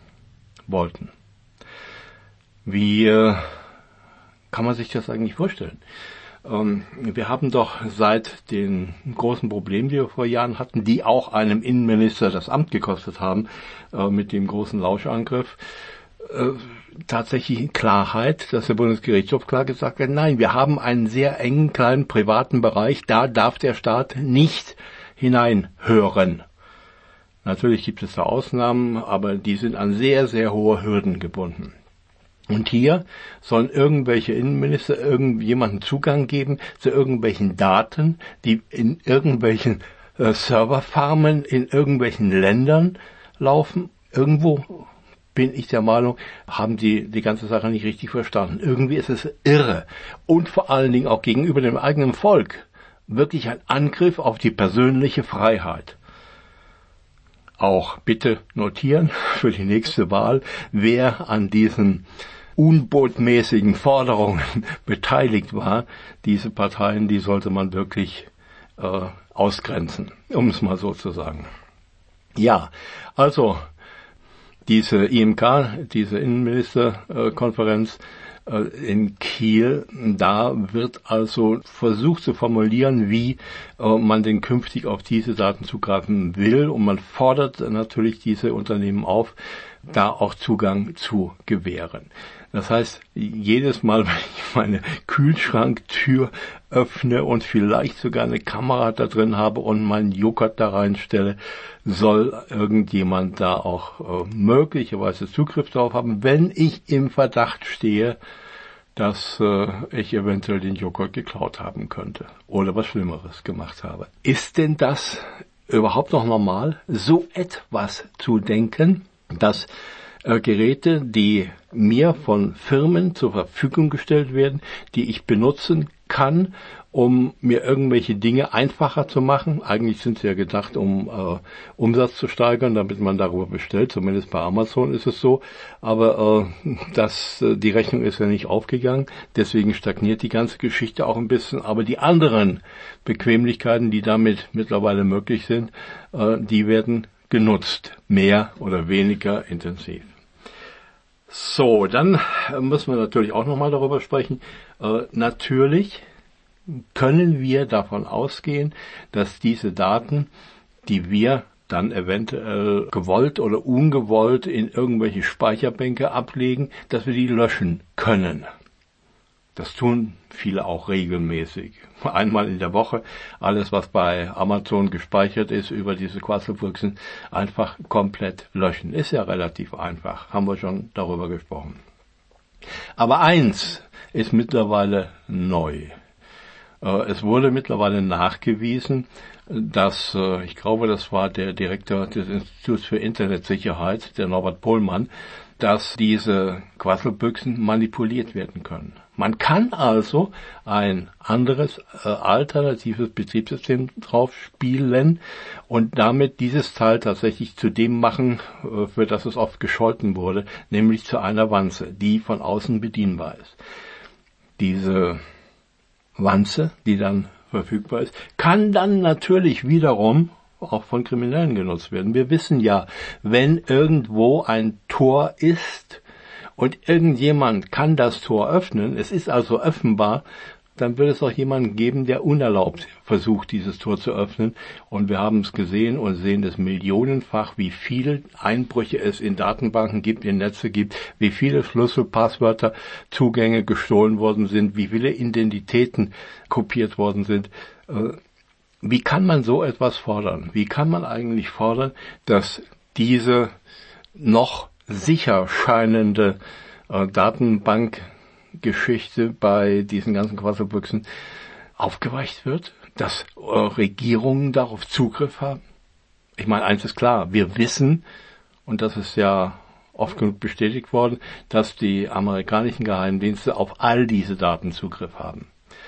Wie kann man sich das eigentlich vorstellen? Wir haben doch seit den großen Problemen, die wir vor Jahren hatten, die auch einem Innenminister das Amt gekostet haben, mit dem großen Lauschangriff, tatsächlich Klarheit, dass der Bundesgerichtshof klar gesagt hat, nein, wir haben einen sehr engen, kleinen, privaten Bereich, da darf der Staat nicht hineinhören. Natürlich gibt es da Ausnahmen, aber die sind an sehr, sehr hohe Hürden gebunden. Und hier sollen irgendwelche Innenminister irgendjemanden Zugang geben zu irgendwelchen Daten, die in irgendwelchen Serverfarmen in irgendwelchen Ländern laufen. Irgendwo bin ich der Meinung, haben die ganze Sache nicht richtig verstanden. Irgendwie ist es irre. Und vor allen Dingen auch gegenüber dem eigenen Volk wirklich ein Angriff auf die persönliche Freiheit. Auch bitte notieren für die nächste Wahl, wer an diesen unbotmäßigen Forderungen beteiligt war. Diese Parteien, die sollte man wirklich ausgrenzen, um es mal so zu sagen. Ja, also Diese IMK, diese Innenministerkonferenz in Kiel, da wird also versucht zu formulieren, wie man denn künftig auf diese Daten zugreifen will, und man fordert natürlich diese Unternehmen auf, da auch Zugang zu gewähren. Das heißt, jedes Mal, wenn ich meine Kühlschranktür öffne und vielleicht sogar eine Kamera da drin habe und meinen Joghurt da reinstelle, soll irgendjemand da auch möglicherweise Zugriff darauf haben, wenn ich im Verdacht stehe, dass ich eventuell den Joghurt geklaut haben könnte oder was Schlimmeres gemacht habe. Ist denn das überhaupt noch normal, so etwas zu denken, dass Geräte, die mir von Firmen zur Verfügung gestellt werden, die ich benutzen kann, um mir irgendwelche Dinge einfacher zu machen. Eigentlich sind sie ja gedacht, um Umsatz zu steigern, damit man darüber bestellt. Zumindest bei Amazon ist es so. Aber die Rechnung ist ja nicht aufgegangen. Deswegen stagniert die ganze Geschichte auch ein bisschen. Aber die anderen Bequemlichkeiten, die damit mittlerweile möglich sind, die werden genutzt. Mehr oder weniger intensiv. So, dann müssen wir natürlich auch nochmal darüber sprechen. Natürlich können wir davon ausgehen, dass diese Daten, die wir dann eventuell gewollt oder ungewollt in irgendwelche Speicherbänke ablegen, dass wir die löschen können. Das tun viele auch regelmäßig. Einmal in der Woche alles, was bei Amazon gespeichert ist über diese Quasselbüchsen, einfach komplett löschen. Ist ja relativ einfach, haben wir schon darüber gesprochen. Aber eins ist mittlerweile neu. Es wurde mittlerweile nachgewiesen, dass, ich glaube, das war der Direktor des Instituts für Internetsicherheit, der Norbert Pohlmann, dass diese Quasselbüchsen manipuliert werden können. Man kann also ein anderes, alternatives Betriebssystem drauf spielen und damit dieses Teil tatsächlich zu dem machen, für das es oft gescholten wurde, nämlich zu einer Wanze, die von außen bedienbar ist. Diese Wanze, die dann verfügbar ist, kann dann natürlich wiederum auch von Kriminellen genutzt werden. Wir wissen ja, wenn irgendwo ein Tor ist und irgendjemand kann das Tor öffnen, es ist also öffnbar, dann wird es auch jemanden geben, der unerlaubt versucht, dieses Tor zu öffnen. Und wir haben es gesehen und sehen es millionenfach, wie viele Einbrüche es in Datenbanken gibt, in Netze gibt, wie viele Schlüssel, Passwörter, Zugänge gestohlen worden sind, wie viele Identitäten kopiert worden sind. Wie kann man so etwas fordern? Wie kann man eigentlich fordern, dass diese noch sicher scheinende Datenbankgeschichte bei diesen ganzen Quasselbüchsen aufgeweicht wird, dass Regierungen darauf Zugriff haben? Ich meine, eins ist klar, wir wissen, und das ist ja oft genug bestätigt worden, dass die amerikanischen Geheimdienste auf all diese Daten Zugriff haben.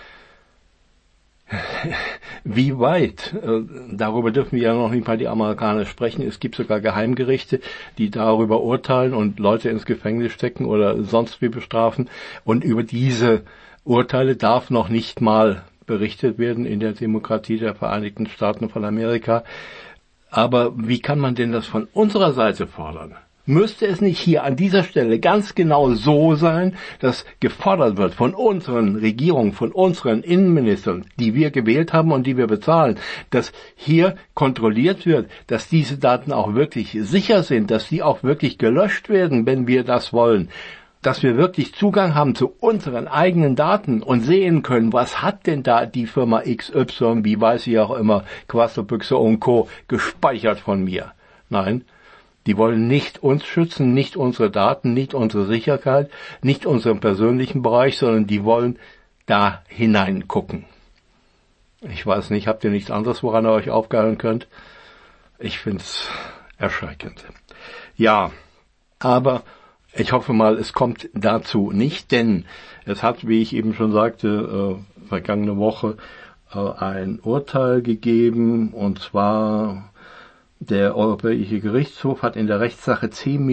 Wie weit? Darüber dürfen wir ja noch nicht mal die Amerikaner sprechen. Es gibt sogar Geheimgerichte, die darüber urteilen und Leute ins Gefängnis stecken oder sonst wie bestrafen. Und über diese Urteile darf noch nicht mal berichtet werden in der Demokratie der Vereinigten Staaten von Amerika. Aber wie kann man denn das von unserer Seite fordern? Müsste es nicht hier an dieser Stelle ganz genau so sein, dass gefordert wird von unseren Regierungen, von unseren Innenministern, die wir gewählt haben und die wir bezahlen, dass hier kontrolliert wird, dass diese Daten auch wirklich sicher sind, dass sie auch wirklich gelöscht werden, wenn wir das wollen, dass wir wirklich Zugang haben zu unseren eigenen Daten und sehen können, was hat denn da die Firma XY, wie weiß ich auch immer, Quasselbüchse und Co. gespeichert von mir? Nein. Die wollen nicht uns schützen, nicht unsere Daten, nicht unsere Sicherheit, nicht unseren persönlichen Bereich, sondern die wollen da hineingucken. Ich weiß nicht, habt ihr nichts anderes, woran ihr euch aufgeilen könnt? Ich find's erschreckend. Ja, aber ich hoffe mal, es kommt dazu nicht, denn es hat, wie ich eben schon sagte, vergangene Woche ein Urteil gegeben, und zwar der Europäische Gerichtshof hat in der Rechtssache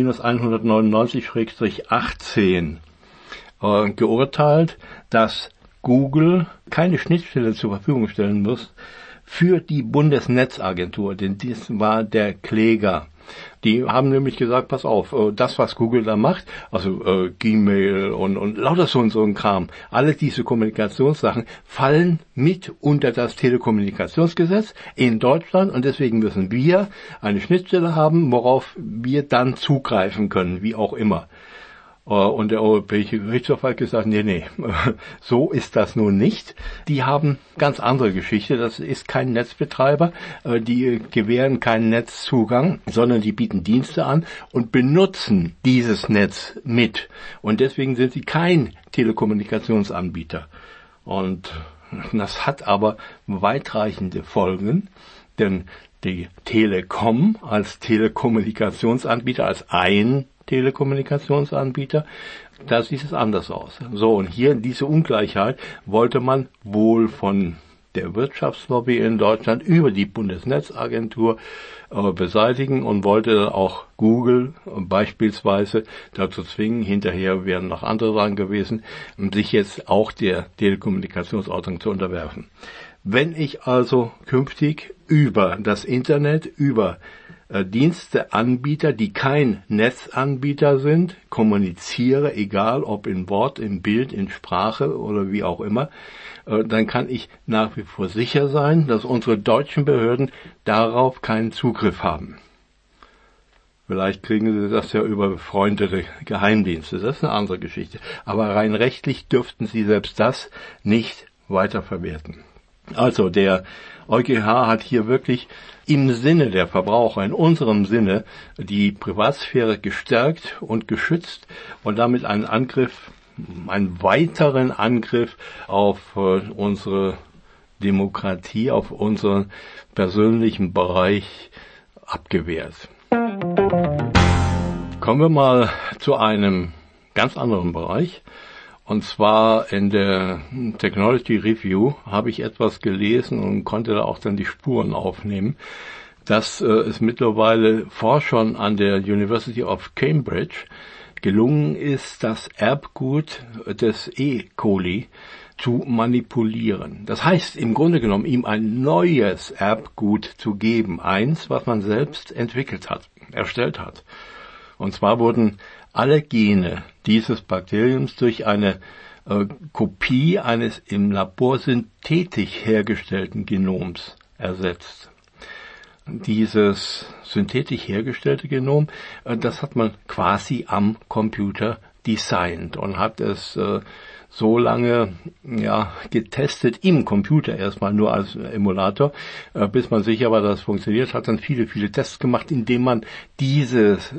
C-199/18 geurteilt, dass Google keine Schnittstelle zur Verfügung stellen muss für die Bundesnetzagentur, denn dies war der Kläger. Die haben nämlich gesagt, pass auf, das, was Google da macht, also Gmail und lauter so ein Kram, alle diese Kommunikationssachen fallen mit unter das Telekommunikationsgesetz in Deutschland und deswegen müssen wir eine Schnittstelle haben, worauf wir dann zugreifen können, wie auch immer. Und der Europäische Gerichtshof hat gesagt, nee, so ist das nun nicht. Die haben ganz andere Geschichte. Das ist kein Netzbetreiber. Die gewähren keinen Netzzugang, sondern die bieten Dienste an und benutzen dieses Netz mit. Und deswegen sind sie kein Telekommunikationsanbieter. Und das hat aber weitreichende Folgen, denn die Telekom als Telekommunikationsanbieter, als ein Telekommunikationsanbieter, da sieht es anders aus. So, und hier diese Ungleichheit wollte man wohl von der Wirtschaftslobby in Deutschland über die Bundesnetzagentur beseitigen und wollte auch Google beispielsweise dazu zwingen, hinterher wären noch andere dran gewesen, sich jetzt auch der Telekommunikationsordnung zu unterwerfen. Wenn ich also künftig über das Internet, über Diensteanbieter, die kein Netzanbieter sind, kommuniziere, egal ob in Wort, in Bild, in Sprache oder wie auch immer, dann kann ich nach wie vor sicher sein, dass unsere deutschen Behörden darauf keinen Zugriff haben. Vielleicht kriegen sie das ja über befreundete Geheimdienste, das ist eine andere Geschichte. Aber rein rechtlich dürften sie selbst das nicht weiterverwerten. Also der EuGH hat hier wirklich im Sinne der Verbraucher, in unserem Sinne, die Privatsphäre gestärkt und geschützt und damit einen weiteren Angriff auf unsere Demokratie, auf unseren persönlichen Bereich abgewehrt. Kommen wir mal zu einem ganz anderen Bereich. Und zwar in der Technology Review habe ich etwas gelesen und konnte da auch dann die Spuren aufnehmen, dass es mittlerweile Forschern an der University of Cambridge gelungen ist, das Erbgut des E. coli zu manipulieren. Das heißt im Grunde genommen, ihm ein neues Erbgut zu geben, eins, was man selbst erstellt hat. Und zwar wurden alle Gene dieses Bakteriums durch eine Kopie eines im Labor synthetisch hergestellten Genoms ersetzt. Dieses synthetisch hergestellte Genom, das hat man quasi am Computer designt und hat es so lange getestet im Computer erstmal nur als Emulator, bis man sicher war, dass es funktioniert, hat dann viele Tests gemacht, indem man dieses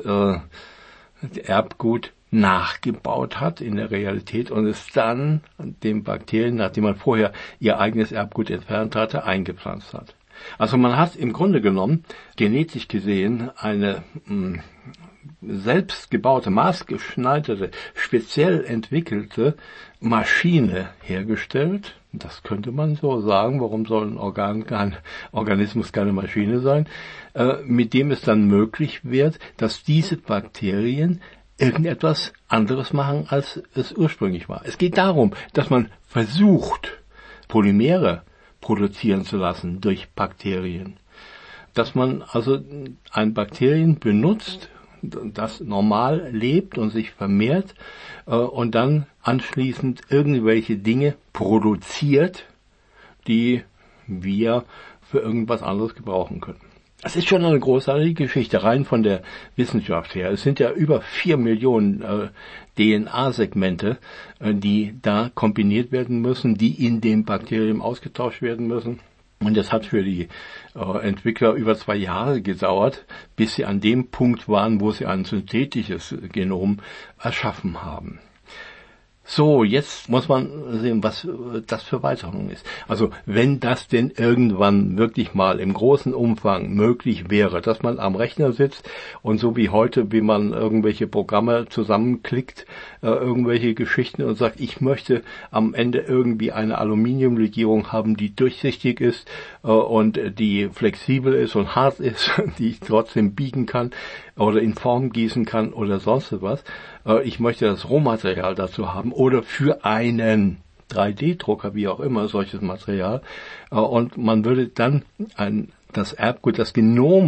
Erbgut nachgebaut hat in der Realität und es dann den Bakterien, nachdem man vorher ihr eigenes Erbgut entfernt hatte, eingepflanzt hat. Also man hat im Grunde genommen, genetisch gesehen, eine selbstgebaute, maßgeschneiderte, speziell entwickelte Maschine hergestellt. Das könnte man so sagen. Warum soll ein Organismus keine Maschine sein? Mit dem es dann möglich wird, dass diese Bakterien irgendetwas anderes machen, als es ursprünglich war. Es geht darum, dass man versucht, Polymere produzieren zu lassen durch Bakterien. Dass man also ein Bakterien benutzt, das normal lebt und sich vermehrt und dann anschließend irgendwelche Dinge produziert, die wir für irgendwas anderes gebrauchen können. Das ist schon eine großartige Geschichte, rein von der Wissenschaft her. Es sind ja über 4 Millionen DNA-Segmente, die da kombiniert werden müssen, die in dem Bakterium ausgetauscht werden müssen. Und das hat für die Entwickler über 2 Jahre gedauert, bis sie an dem Punkt waren, wo sie ein synthetisches Genom erschaffen haben. So, jetzt muss man sehen, was das für Weiterung ist. Also, wenn das denn irgendwann wirklich mal im großen Umfang möglich wäre, dass man am Rechner sitzt und so wie heute, wie man irgendwelche Programme zusammenklickt, irgendwelche Geschichten und sagt, ich möchte am Ende irgendwie eine Aluminiumlegierung haben, die durchsichtig ist und die flexibel ist und hart ist, die ich trotzdem biegen kann oder in Form gießen kann oder sonst was. Ich möchte das Rohmaterial dazu haben oder für einen 3D-Drucker, wie auch immer, solches Material. Und man würde dann das Erbgut, das Genom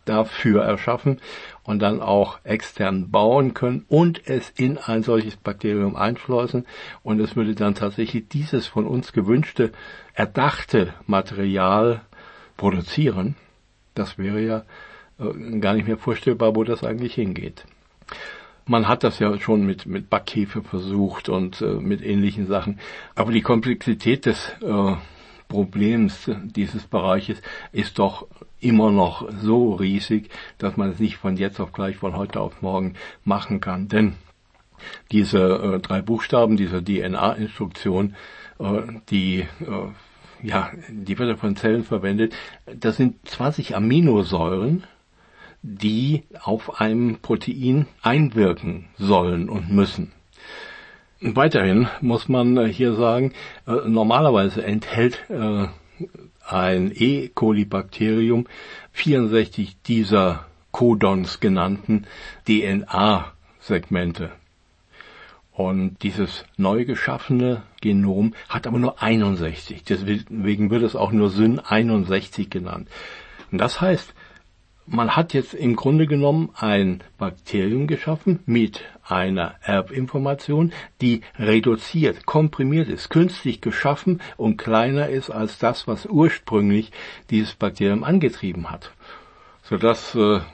dafür erschaffen und dann auch extern bauen können und es in ein solches Bakterium einschleusen. Und es würde dann tatsächlich dieses von uns gewünschte, erdachte Material produzieren. Das wäre ja gar nicht mehr vorstellbar, wo das eigentlich hingeht. Man hat das ja schon mit Backhefe versucht und mit ähnlichen Sachen. Aber die Komplexität des Problems dieses Bereiches ist doch immer noch so riesig, dass man es nicht von jetzt auf gleich, von heute auf morgen machen kann. Diese 3 Buchstaben, diese DNA-Instruktion, die wird ja von Zellen verwendet. Das sind 20 Aminosäuren, die auf einem Protein einwirken sollen und müssen. Weiterhin muss man hier sagen, normalerweise enthält ein E. coli-Bakterium 64 dieser Codons genannten DNA-Segmente. Und dieses neu geschaffene Genom hat aber nur 61. Deswegen wird es auch nur Syn 61 genannt. Und das heißt, man hat jetzt im Grunde genommen ein Bakterium geschaffen mit einer Erbinformation, die reduziert, komprimiert ist, künstlich geschaffen und kleiner ist als das, was ursprünglich dieses Bakterium angetrieben hat. Sodass,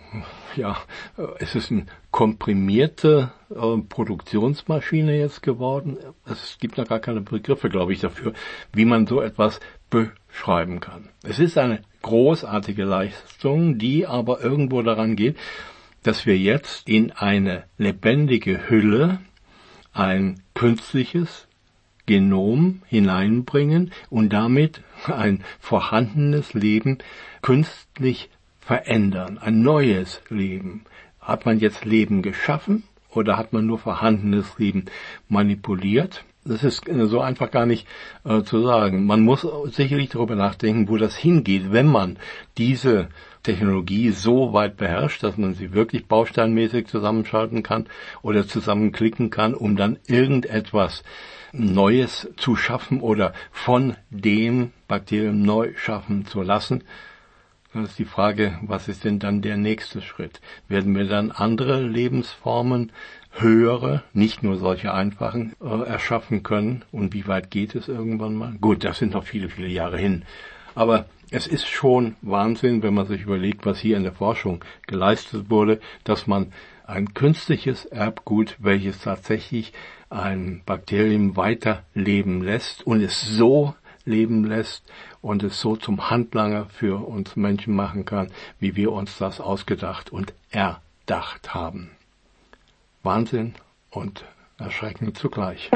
es ist eine komprimierte Produktionsmaschine jetzt geworden. Es gibt noch gar keine Begriffe, glaube ich, dafür, wie man so etwas beschreiben kann. Es ist eine großartige Leistung, die aber irgendwo daran geht, dass wir jetzt in eine lebendige Hülle ein künstliches Genom hineinbringen und damit ein vorhandenes Leben künstlich verändern, ein neues Leben. Hat man jetzt Leben geschaffen oder hat man nur vorhandenes Leben manipuliert? Das ist so einfach gar nicht zu sagen. Man muss sicherlich darüber nachdenken, wo das hingeht, wenn man diese Technologie so weit beherrscht, dass man sie wirklich bausteinmäßig zusammenschalten kann oder zusammenklicken kann, um dann irgendetwas Neues zu schaffen oder von dem Bakterium neu schaffen zu lassen. Das ist die Frage, was ist denn dann der nächste Schritt? Werden wir dann andere Lebensformen, höhere, nicht nur solche einfachen, erschaffen können? Und wie weit geht es irgendwann mal? Gut, das sind noch viele, viele Jahre hin. Aber es ist schon Wahnsinn, wenn man sich überlegt, was hier in der Forschung geleistet wurde, dass man ein künstliches Erbgut, welches tatsächlich ein Bakterium weiterleben lässt und es so leben lässt und es so zum Handlanger für uns Menschen machen kann, wie wir uns das ausgedacht und erdacht haben. Wahnsinn und erschreckend zugleich.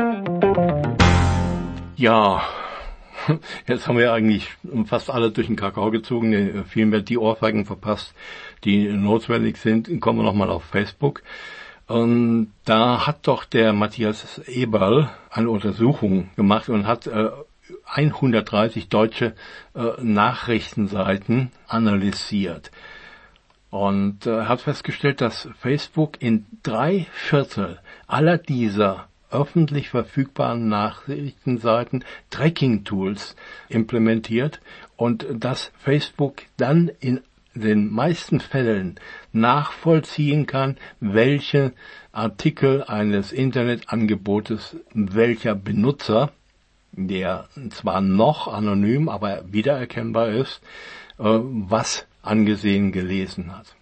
Ja, jetzt haben wir eigentlich fast alle durch den Kakao gezogen, vielmehr die Ohrfeigen verpasst, die notwendig sind. Kommen wir nochmal auf Facebook. Und da hat doch der Matthias Eberl eine Untersuchung gemacht und hat 130 deutsche Nachrichtenseiten analysiert und hat festgestellt, dass Facebook in 3/4 aller dieser öffentlich verfügbaren Nachrichtenseiten Tracking-Tools implementiert und dass Facebook dann in den meisten Fällen nachvollziehen kann, welche Artikel eines Internetangebotes welcher Benutzer, der zwar noch anonym, aber wiedererkennbar ist, was angesehen gelesen hat.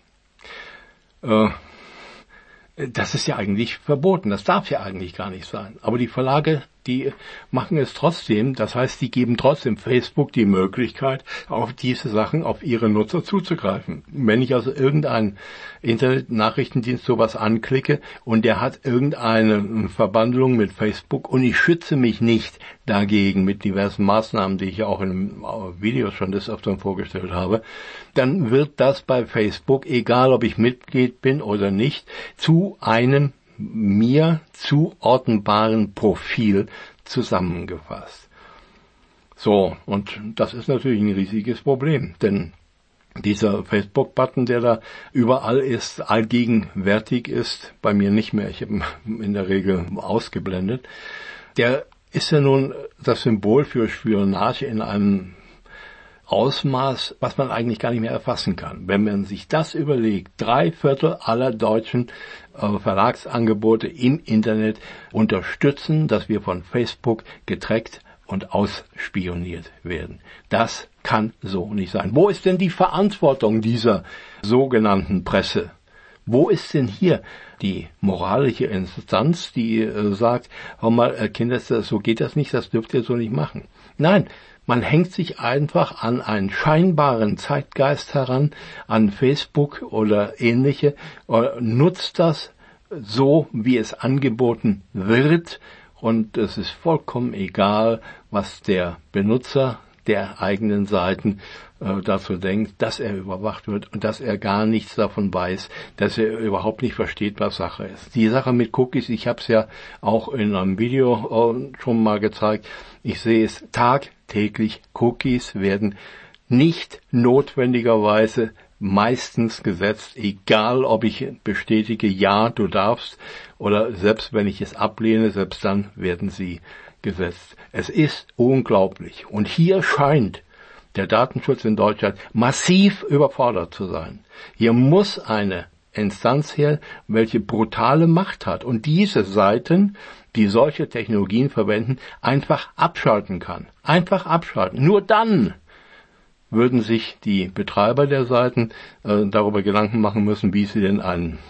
Das ist ja eigentlich verboten, das darf ja eigentlich gar nicht sein. Aber die Verlage, die machen es trotzdem, das heißt, die geben trotzdem Facebook die Möglichkeit, auf diese Sachen, auf ihre Nutzer zuzugreifen. Wenn ich also irgendeinen Internet-Nachrichtendienst sowas anklicke und der hat irgendeine Verbandlung mit Facebook und ich schütze mich nicht dagegen mit diversen Maßnahmen, die ich ja auch in Videos schon des Öfteren vorgestellt habe, dann wird das bei Facebook, egal ob ich Mitglied bin oder nicht, zu einem mir zuordnenbaren Profil zusammengefasst. So, und das ist natürlich ein riesiges Problem, denn dieser Facebook-Button, der da überall ist, allgegenwärtig ist, bei mir nicht mehr, ich habe ihn in der Regel ausgeblendet, der ist ja nun das Symbol für Spionage in einem Ausmaß, was man eigentlich gar nicht mehr erfassen kann. Wenn man sich das überlegt, 3/4 aller deutschen Verlagsangebote im Internet unterstützen, dass wir von Facebook getrackt und ausspioniert werden. Das kann so nicht sein. Wo ist denn die Verantwortung dieser sogenannten Presse? Wo ist denn hier die moralische Instanz, die sagt, hör mal, Kinder, so geht das nicht, das dürft ihr so nicht machen. Nein, man hängt sich einfach an einen scheinbaren Zeitgeist heran, an Facebook oder ähnliche, nutzt das so, wie es angeboten wird, und es ist vollkommen egal, was der Benutzer der eigenen Seiten dazu denkt, dass er überwacht wird und dass er gar nichts davon weiß, dass er überhaupt nicht versteht, was Sache ist. Die Sache mit Cookies, ich habe es ja auch in einem Video schon mal gezeigt, ich sehe es tagtäglich, Cookies werden nicht notwendigerweise meistens gesetzt, egal ob ich bestätige, ja, du darfst, oder selbst wenn ich es ablehne, selbst dann werden sie gesetzt. Es ist unglaublich. Und hier scheint der Datenschutz in Deutschland massiv überfordert zu sein. Hier muss eine Instanz her, welche brutale Macht hat und diese Seiten, die solche Technologien verwenden, einfach abschalten kann. Einfach abschalten. Nur dann würden sich die Betreiber der Seiten darüber Gedanken machen müssen, wie sie denn ein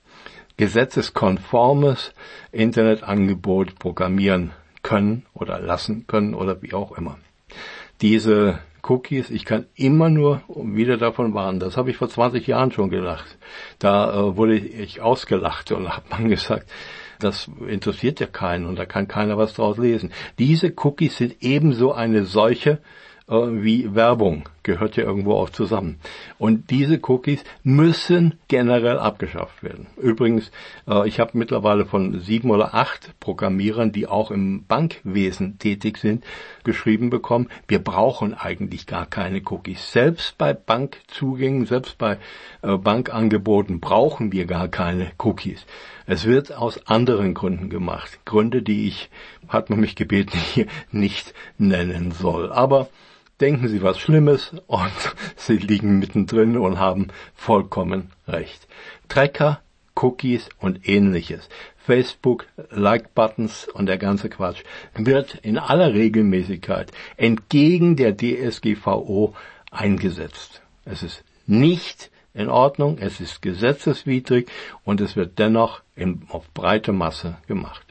gesetzeskonformes Internetangebot programmieren können oder lassen können oder wie auch immer. Diese Cookies, ich kann immer nur wieder davon warnen. Das habe ich vor 20 Jahren schon gedacht. Da wurde ich ausgelacht und hat man gesagt, das interessiert ja keinen und da kann keiner was draus lesen. Diese Cookies sind ebenso eine Seuche wie Werbung, gehört ja irgendwo auch zusammen. Und diese Cookies müssen generell abgeschafft werden. Übrigens, ich habe mittlerweile von 7 oder 8 Programmierern, die auch im Bankwesen tätig sind, geschrieben bekommen, wir brauchen eigentlich gar keine Cookies. Selbst bei Bankzugängen, selbst bei Bankangeboten brauchen wir gar keine Cookies. Es wird aus anderen Gründen gemacht. Gründe, die hat man mich gebeten, hier nicht nennen soll. Aber denken Sie was Schlimmes und Sie liegen mittendrin und haben vollkommen recht. Tracker, Cookies und ähnliches, Facebook, Like-Buttons und der ganze Quatsch wird in aller Regelmäßigkeit entgegen der DSGVO eingesetzt. Es ist nicht in Ordnung, es ist gesetzeswidrig und es wird dennoch auf breite Masse gemacht.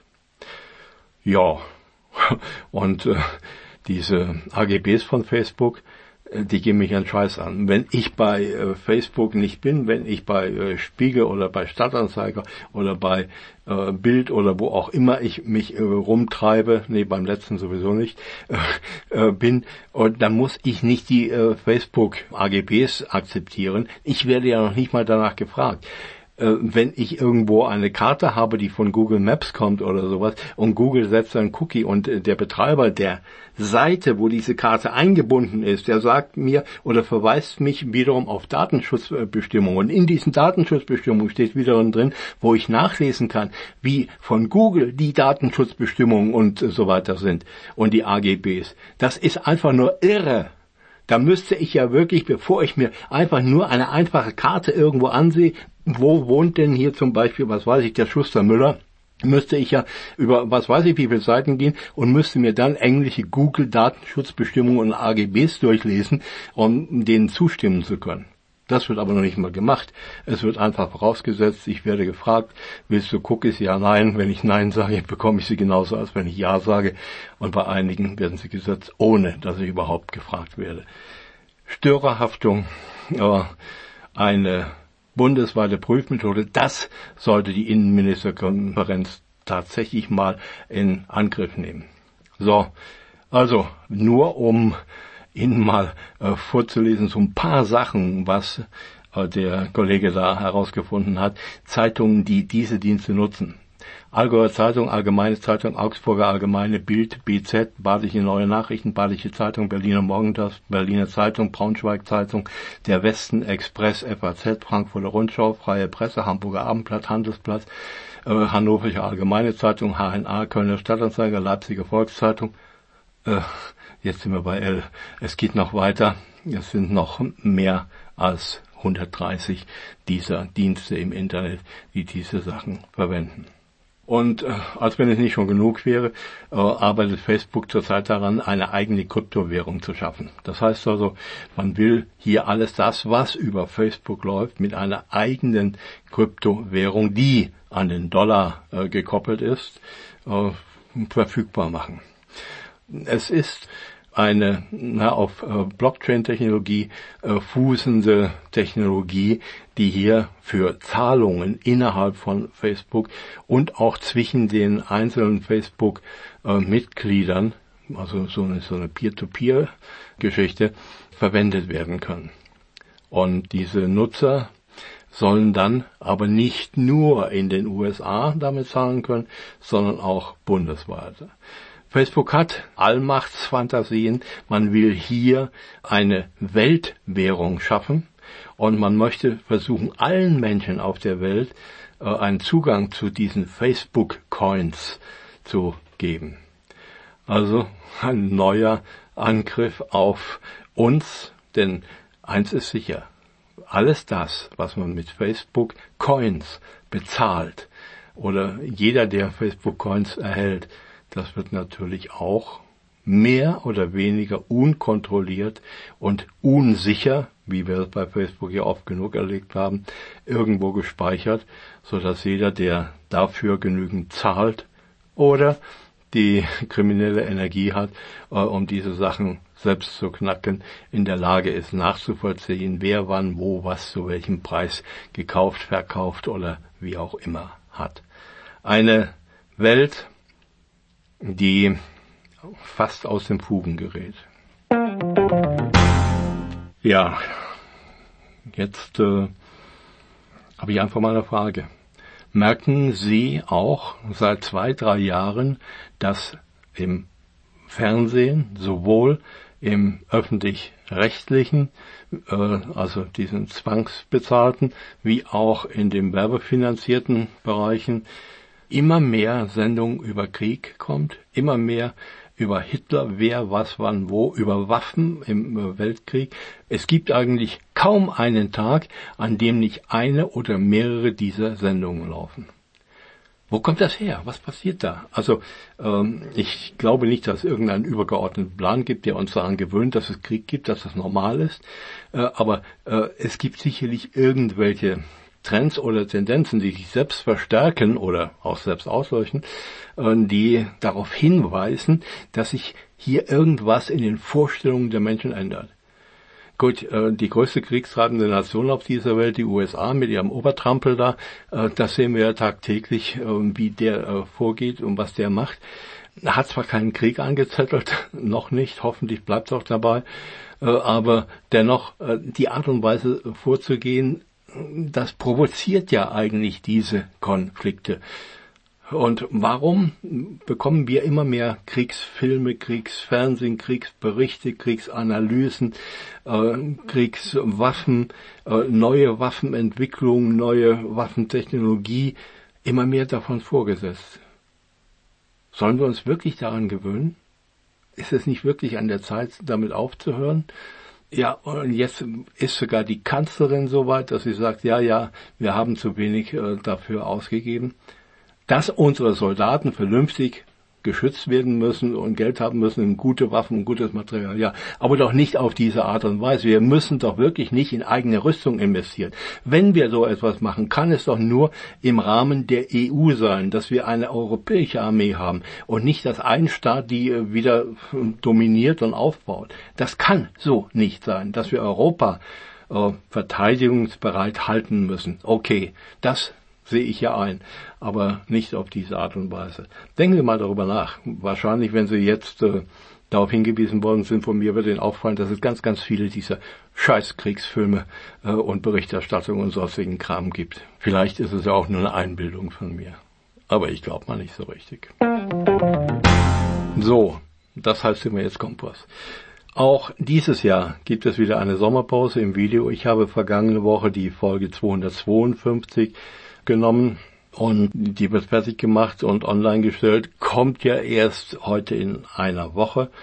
Ja, und diese AGBs von Facebook, die gehen mich einen Scheiß an. Wenn ich bei Facebook nicht bin, wenn ich bei Spiegel oder bei Stadtanzeiger oder bei Bild oder wo auch immer ich mich rumtreibe, beim letzten sowieso nicht, bin, und dann muss ich nicht die Facebook AGBs akzeptieren. Ich werde ja noch nicht mal danach gefragt. Wenn ich irgendwo eine Karte habe, die von Google Maps kommt oder sowas, und Google setzt einen Cookie und der Betreiber der Seite, wo diese Karte eingebunden ist, der sagt mir oder verweist mich wiederum auf Datenschutzbestimmungen. Und in diesen Datenschutzbestimmungen steht wiederum drin, wo ich nachlesen kann, wie von Google die Datenschutzbestimmungen und so weiter sind und die AGBs. Das ist einfach nur irre. Da müsste ich ja wirklich, bevor ich mir einfach nur eine einfache Karte irgendwo ansehe, wo wohnt denn hier zum Beispiel, was weiß ich, der Schuster Müller, müsste ich ja über, was weiß ich, wie viele Seiten gehen und müsste mir dann englische Google-Datenschutzbestimmungen und AGBs durchlesen, um denen zustimmen zu können. Das wird aber noch nicht mal gemacht. Es wird einfach vorausgesetzt, ich werde gefragt, willst du Cookies? Ja, nein. Wenn ich Nein sage, bekomme ich sie genauso, als wenn ich Ja sage. Und bei einigen werden sie gesetzt, ohne dass ich überhaupt gefragt werde. Störerhaftung, eine bundesweite Prüfmethode, das sollte die Innenministerkonferenz tatsächlich mal in Angriff nehmen. So, also nur um Ihnen mal vorzulesen, so ein paar Sachen, was der Kollege da herausgefunden hat. Zeitungen, die diese Dienste nutzen. Allgäuer Zeitung, Allgemeine Zeitung, Augsburger Allgemeine, Bild, BZ, Badische Neue Nachrichten, Badische Zeitung, Berliner Morgenpost, Berliner Zeitung, Braunschweig Zeitung, der Westen, Express, FAZ, Frankfurter Rundschau, Freie Presse, Hamburger Abendblatt, Handelsblatt, Hannoversche Allgemeine Zeitung, HNA, Kölner Stadtanzeiger, Leipziger Volkszeitung, Jetzt sind wir bei L. Es geht noch weiter. Es sind noch mehr als 130 dieser Dienste im Internet, die diese Sachen verwenden. Und als wenn es nicht schon genug wäre, arbeitet Facebook zurzeit daran, eine eigene Kryptowährung zu schaffen. Das heißt also, man will hier alles das, was über Facebook läuft, mit einer eigenen Kryptowährung, die an den Dollar gekoppelt ist, verfügbar machen. Es ist eine auf Blockchain-Technologie fußende Technologie, die hier für Zahlungen innerhalb von Facebook und auch zwischen den einzelnen Facebook-Mitgliedern, also so eine Peer-to-Peer-Geschichte, verwendet werden kann. Und diese Nutzer sollen dann aber nicht nur in den USA damit zahlen können, sondern auch bundesweit. Facebook hat Allmachtsfantasien, man will hier eine Weltwährung schaffen und man möchte versuchen, allen Menschen auf der Welt einen Zugang zu diesen Facebook-Coins zu geben. Also ein neuer Angriff auf uns, denn eins ist sicher, alles das, was man mit Facebook-Coins bezahlt oder jeder, der Facebook-Coins erhält, das wird natürlich auch mehr oder weniger unkontrolliert und unsicher, wie wir es bei Facebook ja oft genug erlebt haben, irgendwo gespeichert, sodass jeder, der dafür genügend zahlt oder die kriminelle Energie hat, um diese Sachen selbst zu knacken, in der Lage ist nachzuvollziehen, wer wann, wo, was zu welchem Preis gekauft, verkauft oder wie auch immer hat. Eine Welt, die fast aus den Fugen gerät. Ja, jetzt habe ich einfach mal eine Frage. Merken Sie auch seit 2-3 Jahren, dass im Fernsehen, sowohl im öffentlich-rechtlichen, also diesen zwangsbezahlten, wie auch in den werbefinanzierten Bereichen, immer mehr Sendungen über Krieg kommt, immer mehr über Hitler, wer, was, wann, wo, über Waffen im Weltkrieg. Es gibt eigentlich kaum einen Tag, an dem nicht eine oder mehrere dieser Sendungen laufen. Wo kommt das her? Was passiert da? Also ich glaube nicht, dass es irgendeinen übergeordneten Plan gibt, der uns daran gewöhnt, dass es Krieg gibt, dass das normal ist. Aber es gibt sicherlich irgendwelche Trends oder Tendenzen, die sich selbst verstärken oder auch selbst ausleuchten, die darauf hinweisen, dass sich hier irgendwas in den Vorstellungen der Menschen ändert. Gut, die größte kriegstreibende Nation auf dieser Welt, die USA mit ihrem Obertrampel da, das sehen wir ja tagtäglich, wie der vorgeht und was der macht. Er hat zwar keinen Krieg angezettelt, noch nicht, hoffentlich bleibt es auch dabei, aber dennoch die Art und Weise vorzugehen, das provoziert ja eigentlich diese Konflikte. Und warum bekommen wir immer mehr Kriegsfilme, Kriegsfernsehen, Kriegsberichte, Kriegsanalysen, Kriegswaffen, neue Waffenentwicklung, neue Waffentechnologie, immer mehr davon vorgesetzt? Sollen wir uns wirklich daran gewöhnen? Ist es nicht wirklich an der Zeit, damit aufzuhören? Ja, und jetzt ist sogar die Kanzlerin so weit, dass sie sagt, ja, wir haben zu wenig dafür ausgegeben. Dass unsere Soldaten vernünftig geschützt werden müssen und Geld haben müssen in gute Waffen und gutes Material, ja, aber doch nicht auf diese Art und Weise. Wir müssen doch wirklich nicht in eigene Rüstung investieren. Wenn wir so etwas machen, kann es doch nur im Rahmen der EU sein, dass wir eine europäische Armee haben und nicht, dass ein Staat die wieder dominiert und aufbaut. Das kann so nicht sein, dass wir Europa verteidigungsbereit halten müssen. Okay, das sehe ich ja ein, aber nicht auf diese Art und Weise. Denken Sie mal darüber nach. Wahrscheinlich, wenn Sie jetzt darauf hingewiesen worden sind von mir, wird Ihnen auffallen, dass es ganz, ganz viele dieser Scheißkriegsfilme und Berichterstattungen und sonstigen Kram gibt. Vielleicht ist es ja auch nur eine Einbildung von mir. Aber ich glaube mal nicht so richtig. So, das heißt immer jetzt kommt was. Auch dieses Jahr gibt es wieder eine Sommerpause im Video. Ich habe vergangene Woche die Folge 252 genommen und die wird fertig gemacht und online gestellt, kommt ja erst heute in einer Woche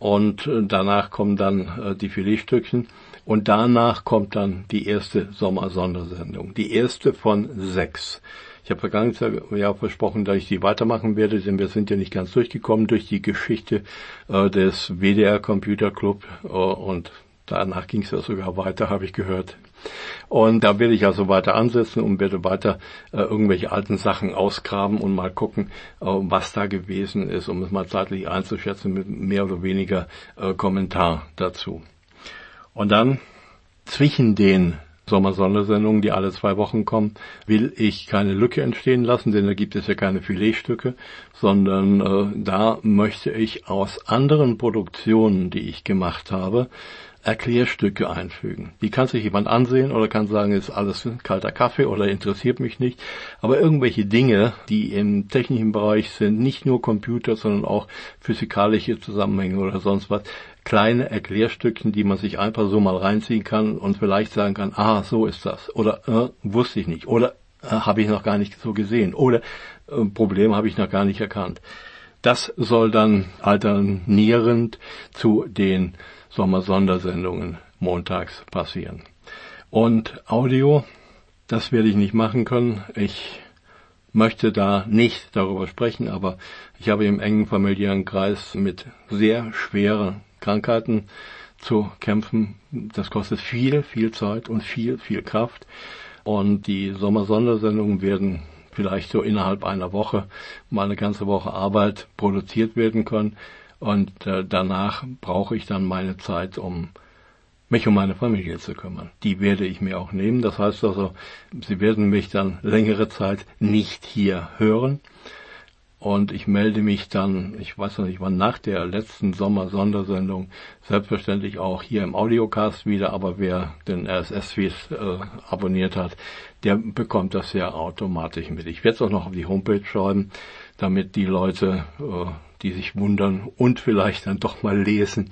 Und danach kommen dann die Filetstückchen. Und danach kommt dann die erste Sommersondersendung. Die erste von 6. Ich habe vergangenes Jahr versprochen, dass ich die weitermachen werde, denn wir sind ja nicht ganz durchgekommen durch die Geschichte des WDR Computer Club. Und danach ging es ja sogar weiter, habe ich gehört. Und da werde ich also weiter ansetzen und werde weiter irgendwelche alten Sachen ausgraben und mal gucken, was da gewesen ist, um es mal zeitlich einzuschätzen mit mehr oder weniger Kommentar dazu. Und dann zwischen den Sommersondersendungen, die alle 2 Wochen kommen, will ich keine Lücke entstehen lassen, denn da gibt es ja keine Filetstücke, sondern da möchte ich aus anderen Produktionen, die ich gemacht habe, Erklärstücke einfügen. Die kann sich jemand ansehen oder kann sagen, ist alles kalter Kaffee oder interessiert mich nicht. Aber irgendwelche Dinge, die im technischen Bereich sind, nicht nur Computer, sondern auch physikalische Zusammenhänge oder sonst was, kleine Erklärstückchen, die man sich einfach so mal reinziehen kann und vielleicht sagen kann, so ist das. Oder wusste ich nicht. Oder habe ich noch gar nicht so gesehen. Oder Problem habe ich noch gar nicht erkannt. Das soll dann alternierend zu den Sommersondersendungen montags passieren. Und Audio, das werde ich nicht machen können. Ich möchte da nicht darüber sprechen, aber ich habe im engen familiären Kreis mit sehr schweren Krankheiten zu kämpfen. Das kostet viel, viel Zeit und viel, viel Kraft. Und die Sommersondersendungen werden vielleicht so innerhalb einer Woche, mal eine ganze Woche Arbeit produziert werden können. Und danach brauche ich dann meine Zeit, um mich um meine Familie zu kümmern. Die werde ich mir auch nehmen. Das heißt also, Sie werden mich dann längere Zeit nicht hier hören. Und ich melde mich dann, ich weiß noch nicht wann, nach der letzten Sommer-Sondersendung, selbstverständlich auch hier im Audiocast wieder. Aber wer den RSS-Feed abonniert hat, der bekommt das ja automatisch mit. Ich werde es auch noch auf die Homepage schreiben, damit die Leute, die sich wundern und vielleicht dann doch mal lesen,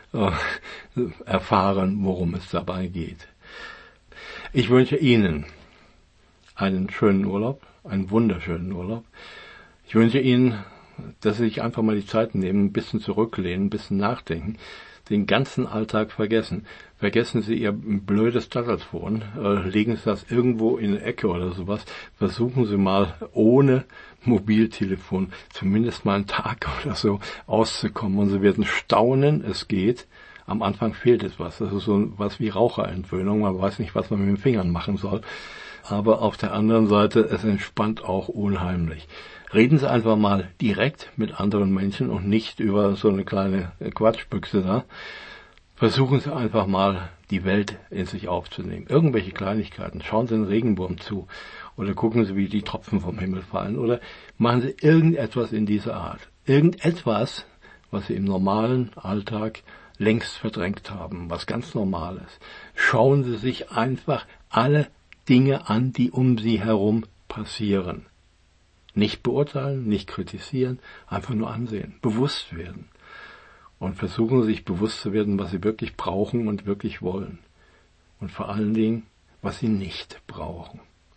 erfahren, worum es dabei geht. Ich wünsche Ihnen einen schönen Urlaub, einen wunderschönen Urlaub. Ich wünsche Ihnen, dass Sie sich einfach mal die Zeit nehmen, ein bisschen zurücklehnen, ein bisschen nachdenken, den ganzen Alltag vergessen. Vergessen Sie Ihr blödes Telefon, legen Sie das irgendwo in eine Ecke oder sowas. Versuchen Sie mal ohne Mobiltelefon zumindest mal einen Tag oder so auszukommen. Und Sie werden staunen, es geht. Am Anfang fehlt etwas. Das ist so was wie Raucherentwöhnung. Man weiß nicht, was man mit den Fingern machen soll. Aber auf der anderen Seite, es entspannt auch unheimlich. Reden Sie einfach mal direkt mit anderen Menschen und nicht über so eine kleine Quatschbüchse da. Versuchen Sie einfach mal, die Welt in sich aufzunehmen. Irgendwelche Kleinigkeiten. Schauen Sie den Regenwurm zu. Oder gucken Sie, wie die Tropfen vom Himmel fallen. Oder machen Sie irgendetwas in dieser Art. Irgendetwas, was Sie im normalen Alltag längst verdrängt haben. Was ganz Normales. Schauen Sie sich einfach alle Dinge an, die um Sie herum passieren. Nicht beurteilen, nicht kritisieren, einfach nur ansehen, bewusst werden. Und versuchen sich bewusst zu werden, was Sie wirklich brauchen und wirklich wollen. Und vor allen Dingen, was Sie nicht brauchen.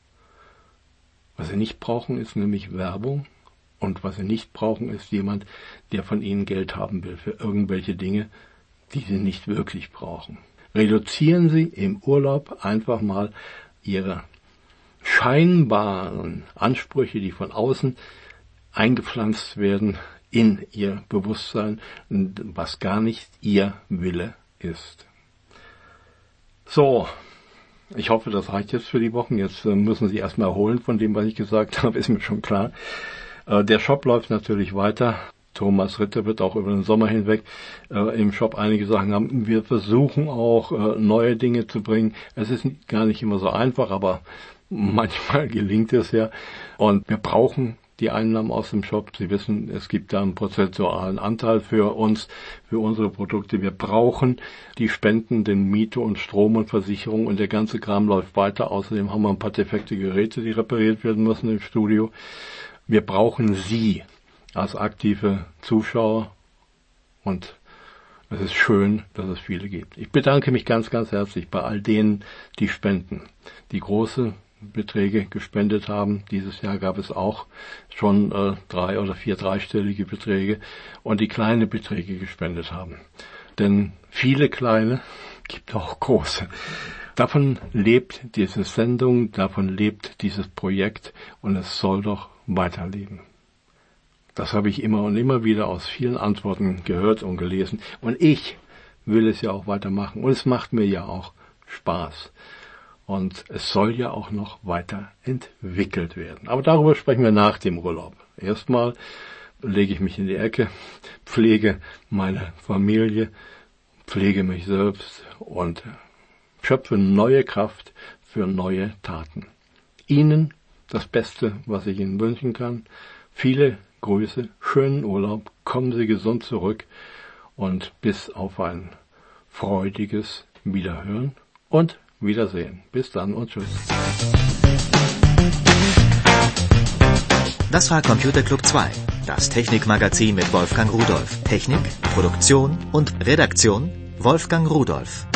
Was Sie nicht brauchen, ist nämlich Werbung. Und was Sie nicht brauchen, ist jemand, der von Ihnen Geld haben will für irgendwelche Dinge, die Sie nicht wirklich brauchen. Reduzieren Sie im Urlaub einfach mal Ihre scheinbaren Ansprüche, die von außen eingepflanzt werden in Ihr Bewusstsein, was gar nicht Ihr Wille ist. So, ich hoffe, das reicht jetzt für die Wochen. Jetzt müssen Sie erstmal erholen von dem, was ich gesagt habe, ist mir schon klar. Der Shop läuft natürlich weiter. Thomas Ritter wird auch über den Sommer hinweg im Shop einige Sachen haben. Wir versuchen auch neue Dinge zu bringen. Es ist gar nicht immer so einfach, aber manchmal gelingt es ja. Und wir brauchen die Einnahmen aus dem Shop. Sie wissen, es gibt da einen prozentualen Anteil für uns, für unsere Produkte. Wir brauchen die Spenden, den Miete und Strom und Versicherung und der ganze Kram läuft weiter. Außerdem haben wir ein paar defekte Geräte, die repariert werden müssen im Studio. Wir brauchen Sie als aktive Zuschauer und es ist schön, dass es viele gibt. Ich bedanke mich ganz, ganz herzlich bei all denen, die spenden. Die große Beträge gespendet haben. Dieses Jahr gab es auch schon 3 oder 4 dreistellige Beträge und die kleine Beträge gespendet haben. Denn viele kleine gibt auch große. Davon lebt diese Sendung, davon lebt dieses Projekt und es soll doch weiterleben. Das habe ich immer und immer wieder aus vielen Antworten gehört und gelesen. Und ich will es ja auch weitermachen. Und es macht mir ja auch Spaß. Und es soll ja auch noch weiterentwickelt werden. Aber darüber sprechen wir nach dem Urlaub. Erstmal lege ich mich in die Ecke, pflege meine Familie, pflege mich selbst und schöpfe neue Kraft für neue Taten. Ihnen das Beste, was ich Ihnen wünschen kann. Viele Grüße, schönen Urlaub, kommen Sie gesund zurück und bis auf ein freudiges Wiederhören und Wiedersehen. Bis dann und tschüss. Das war Computer Club 2, das Technikmagazin mit Wolfgang Rudolph. Technik, Produktion und Redaktion Wolfgang Rudolph.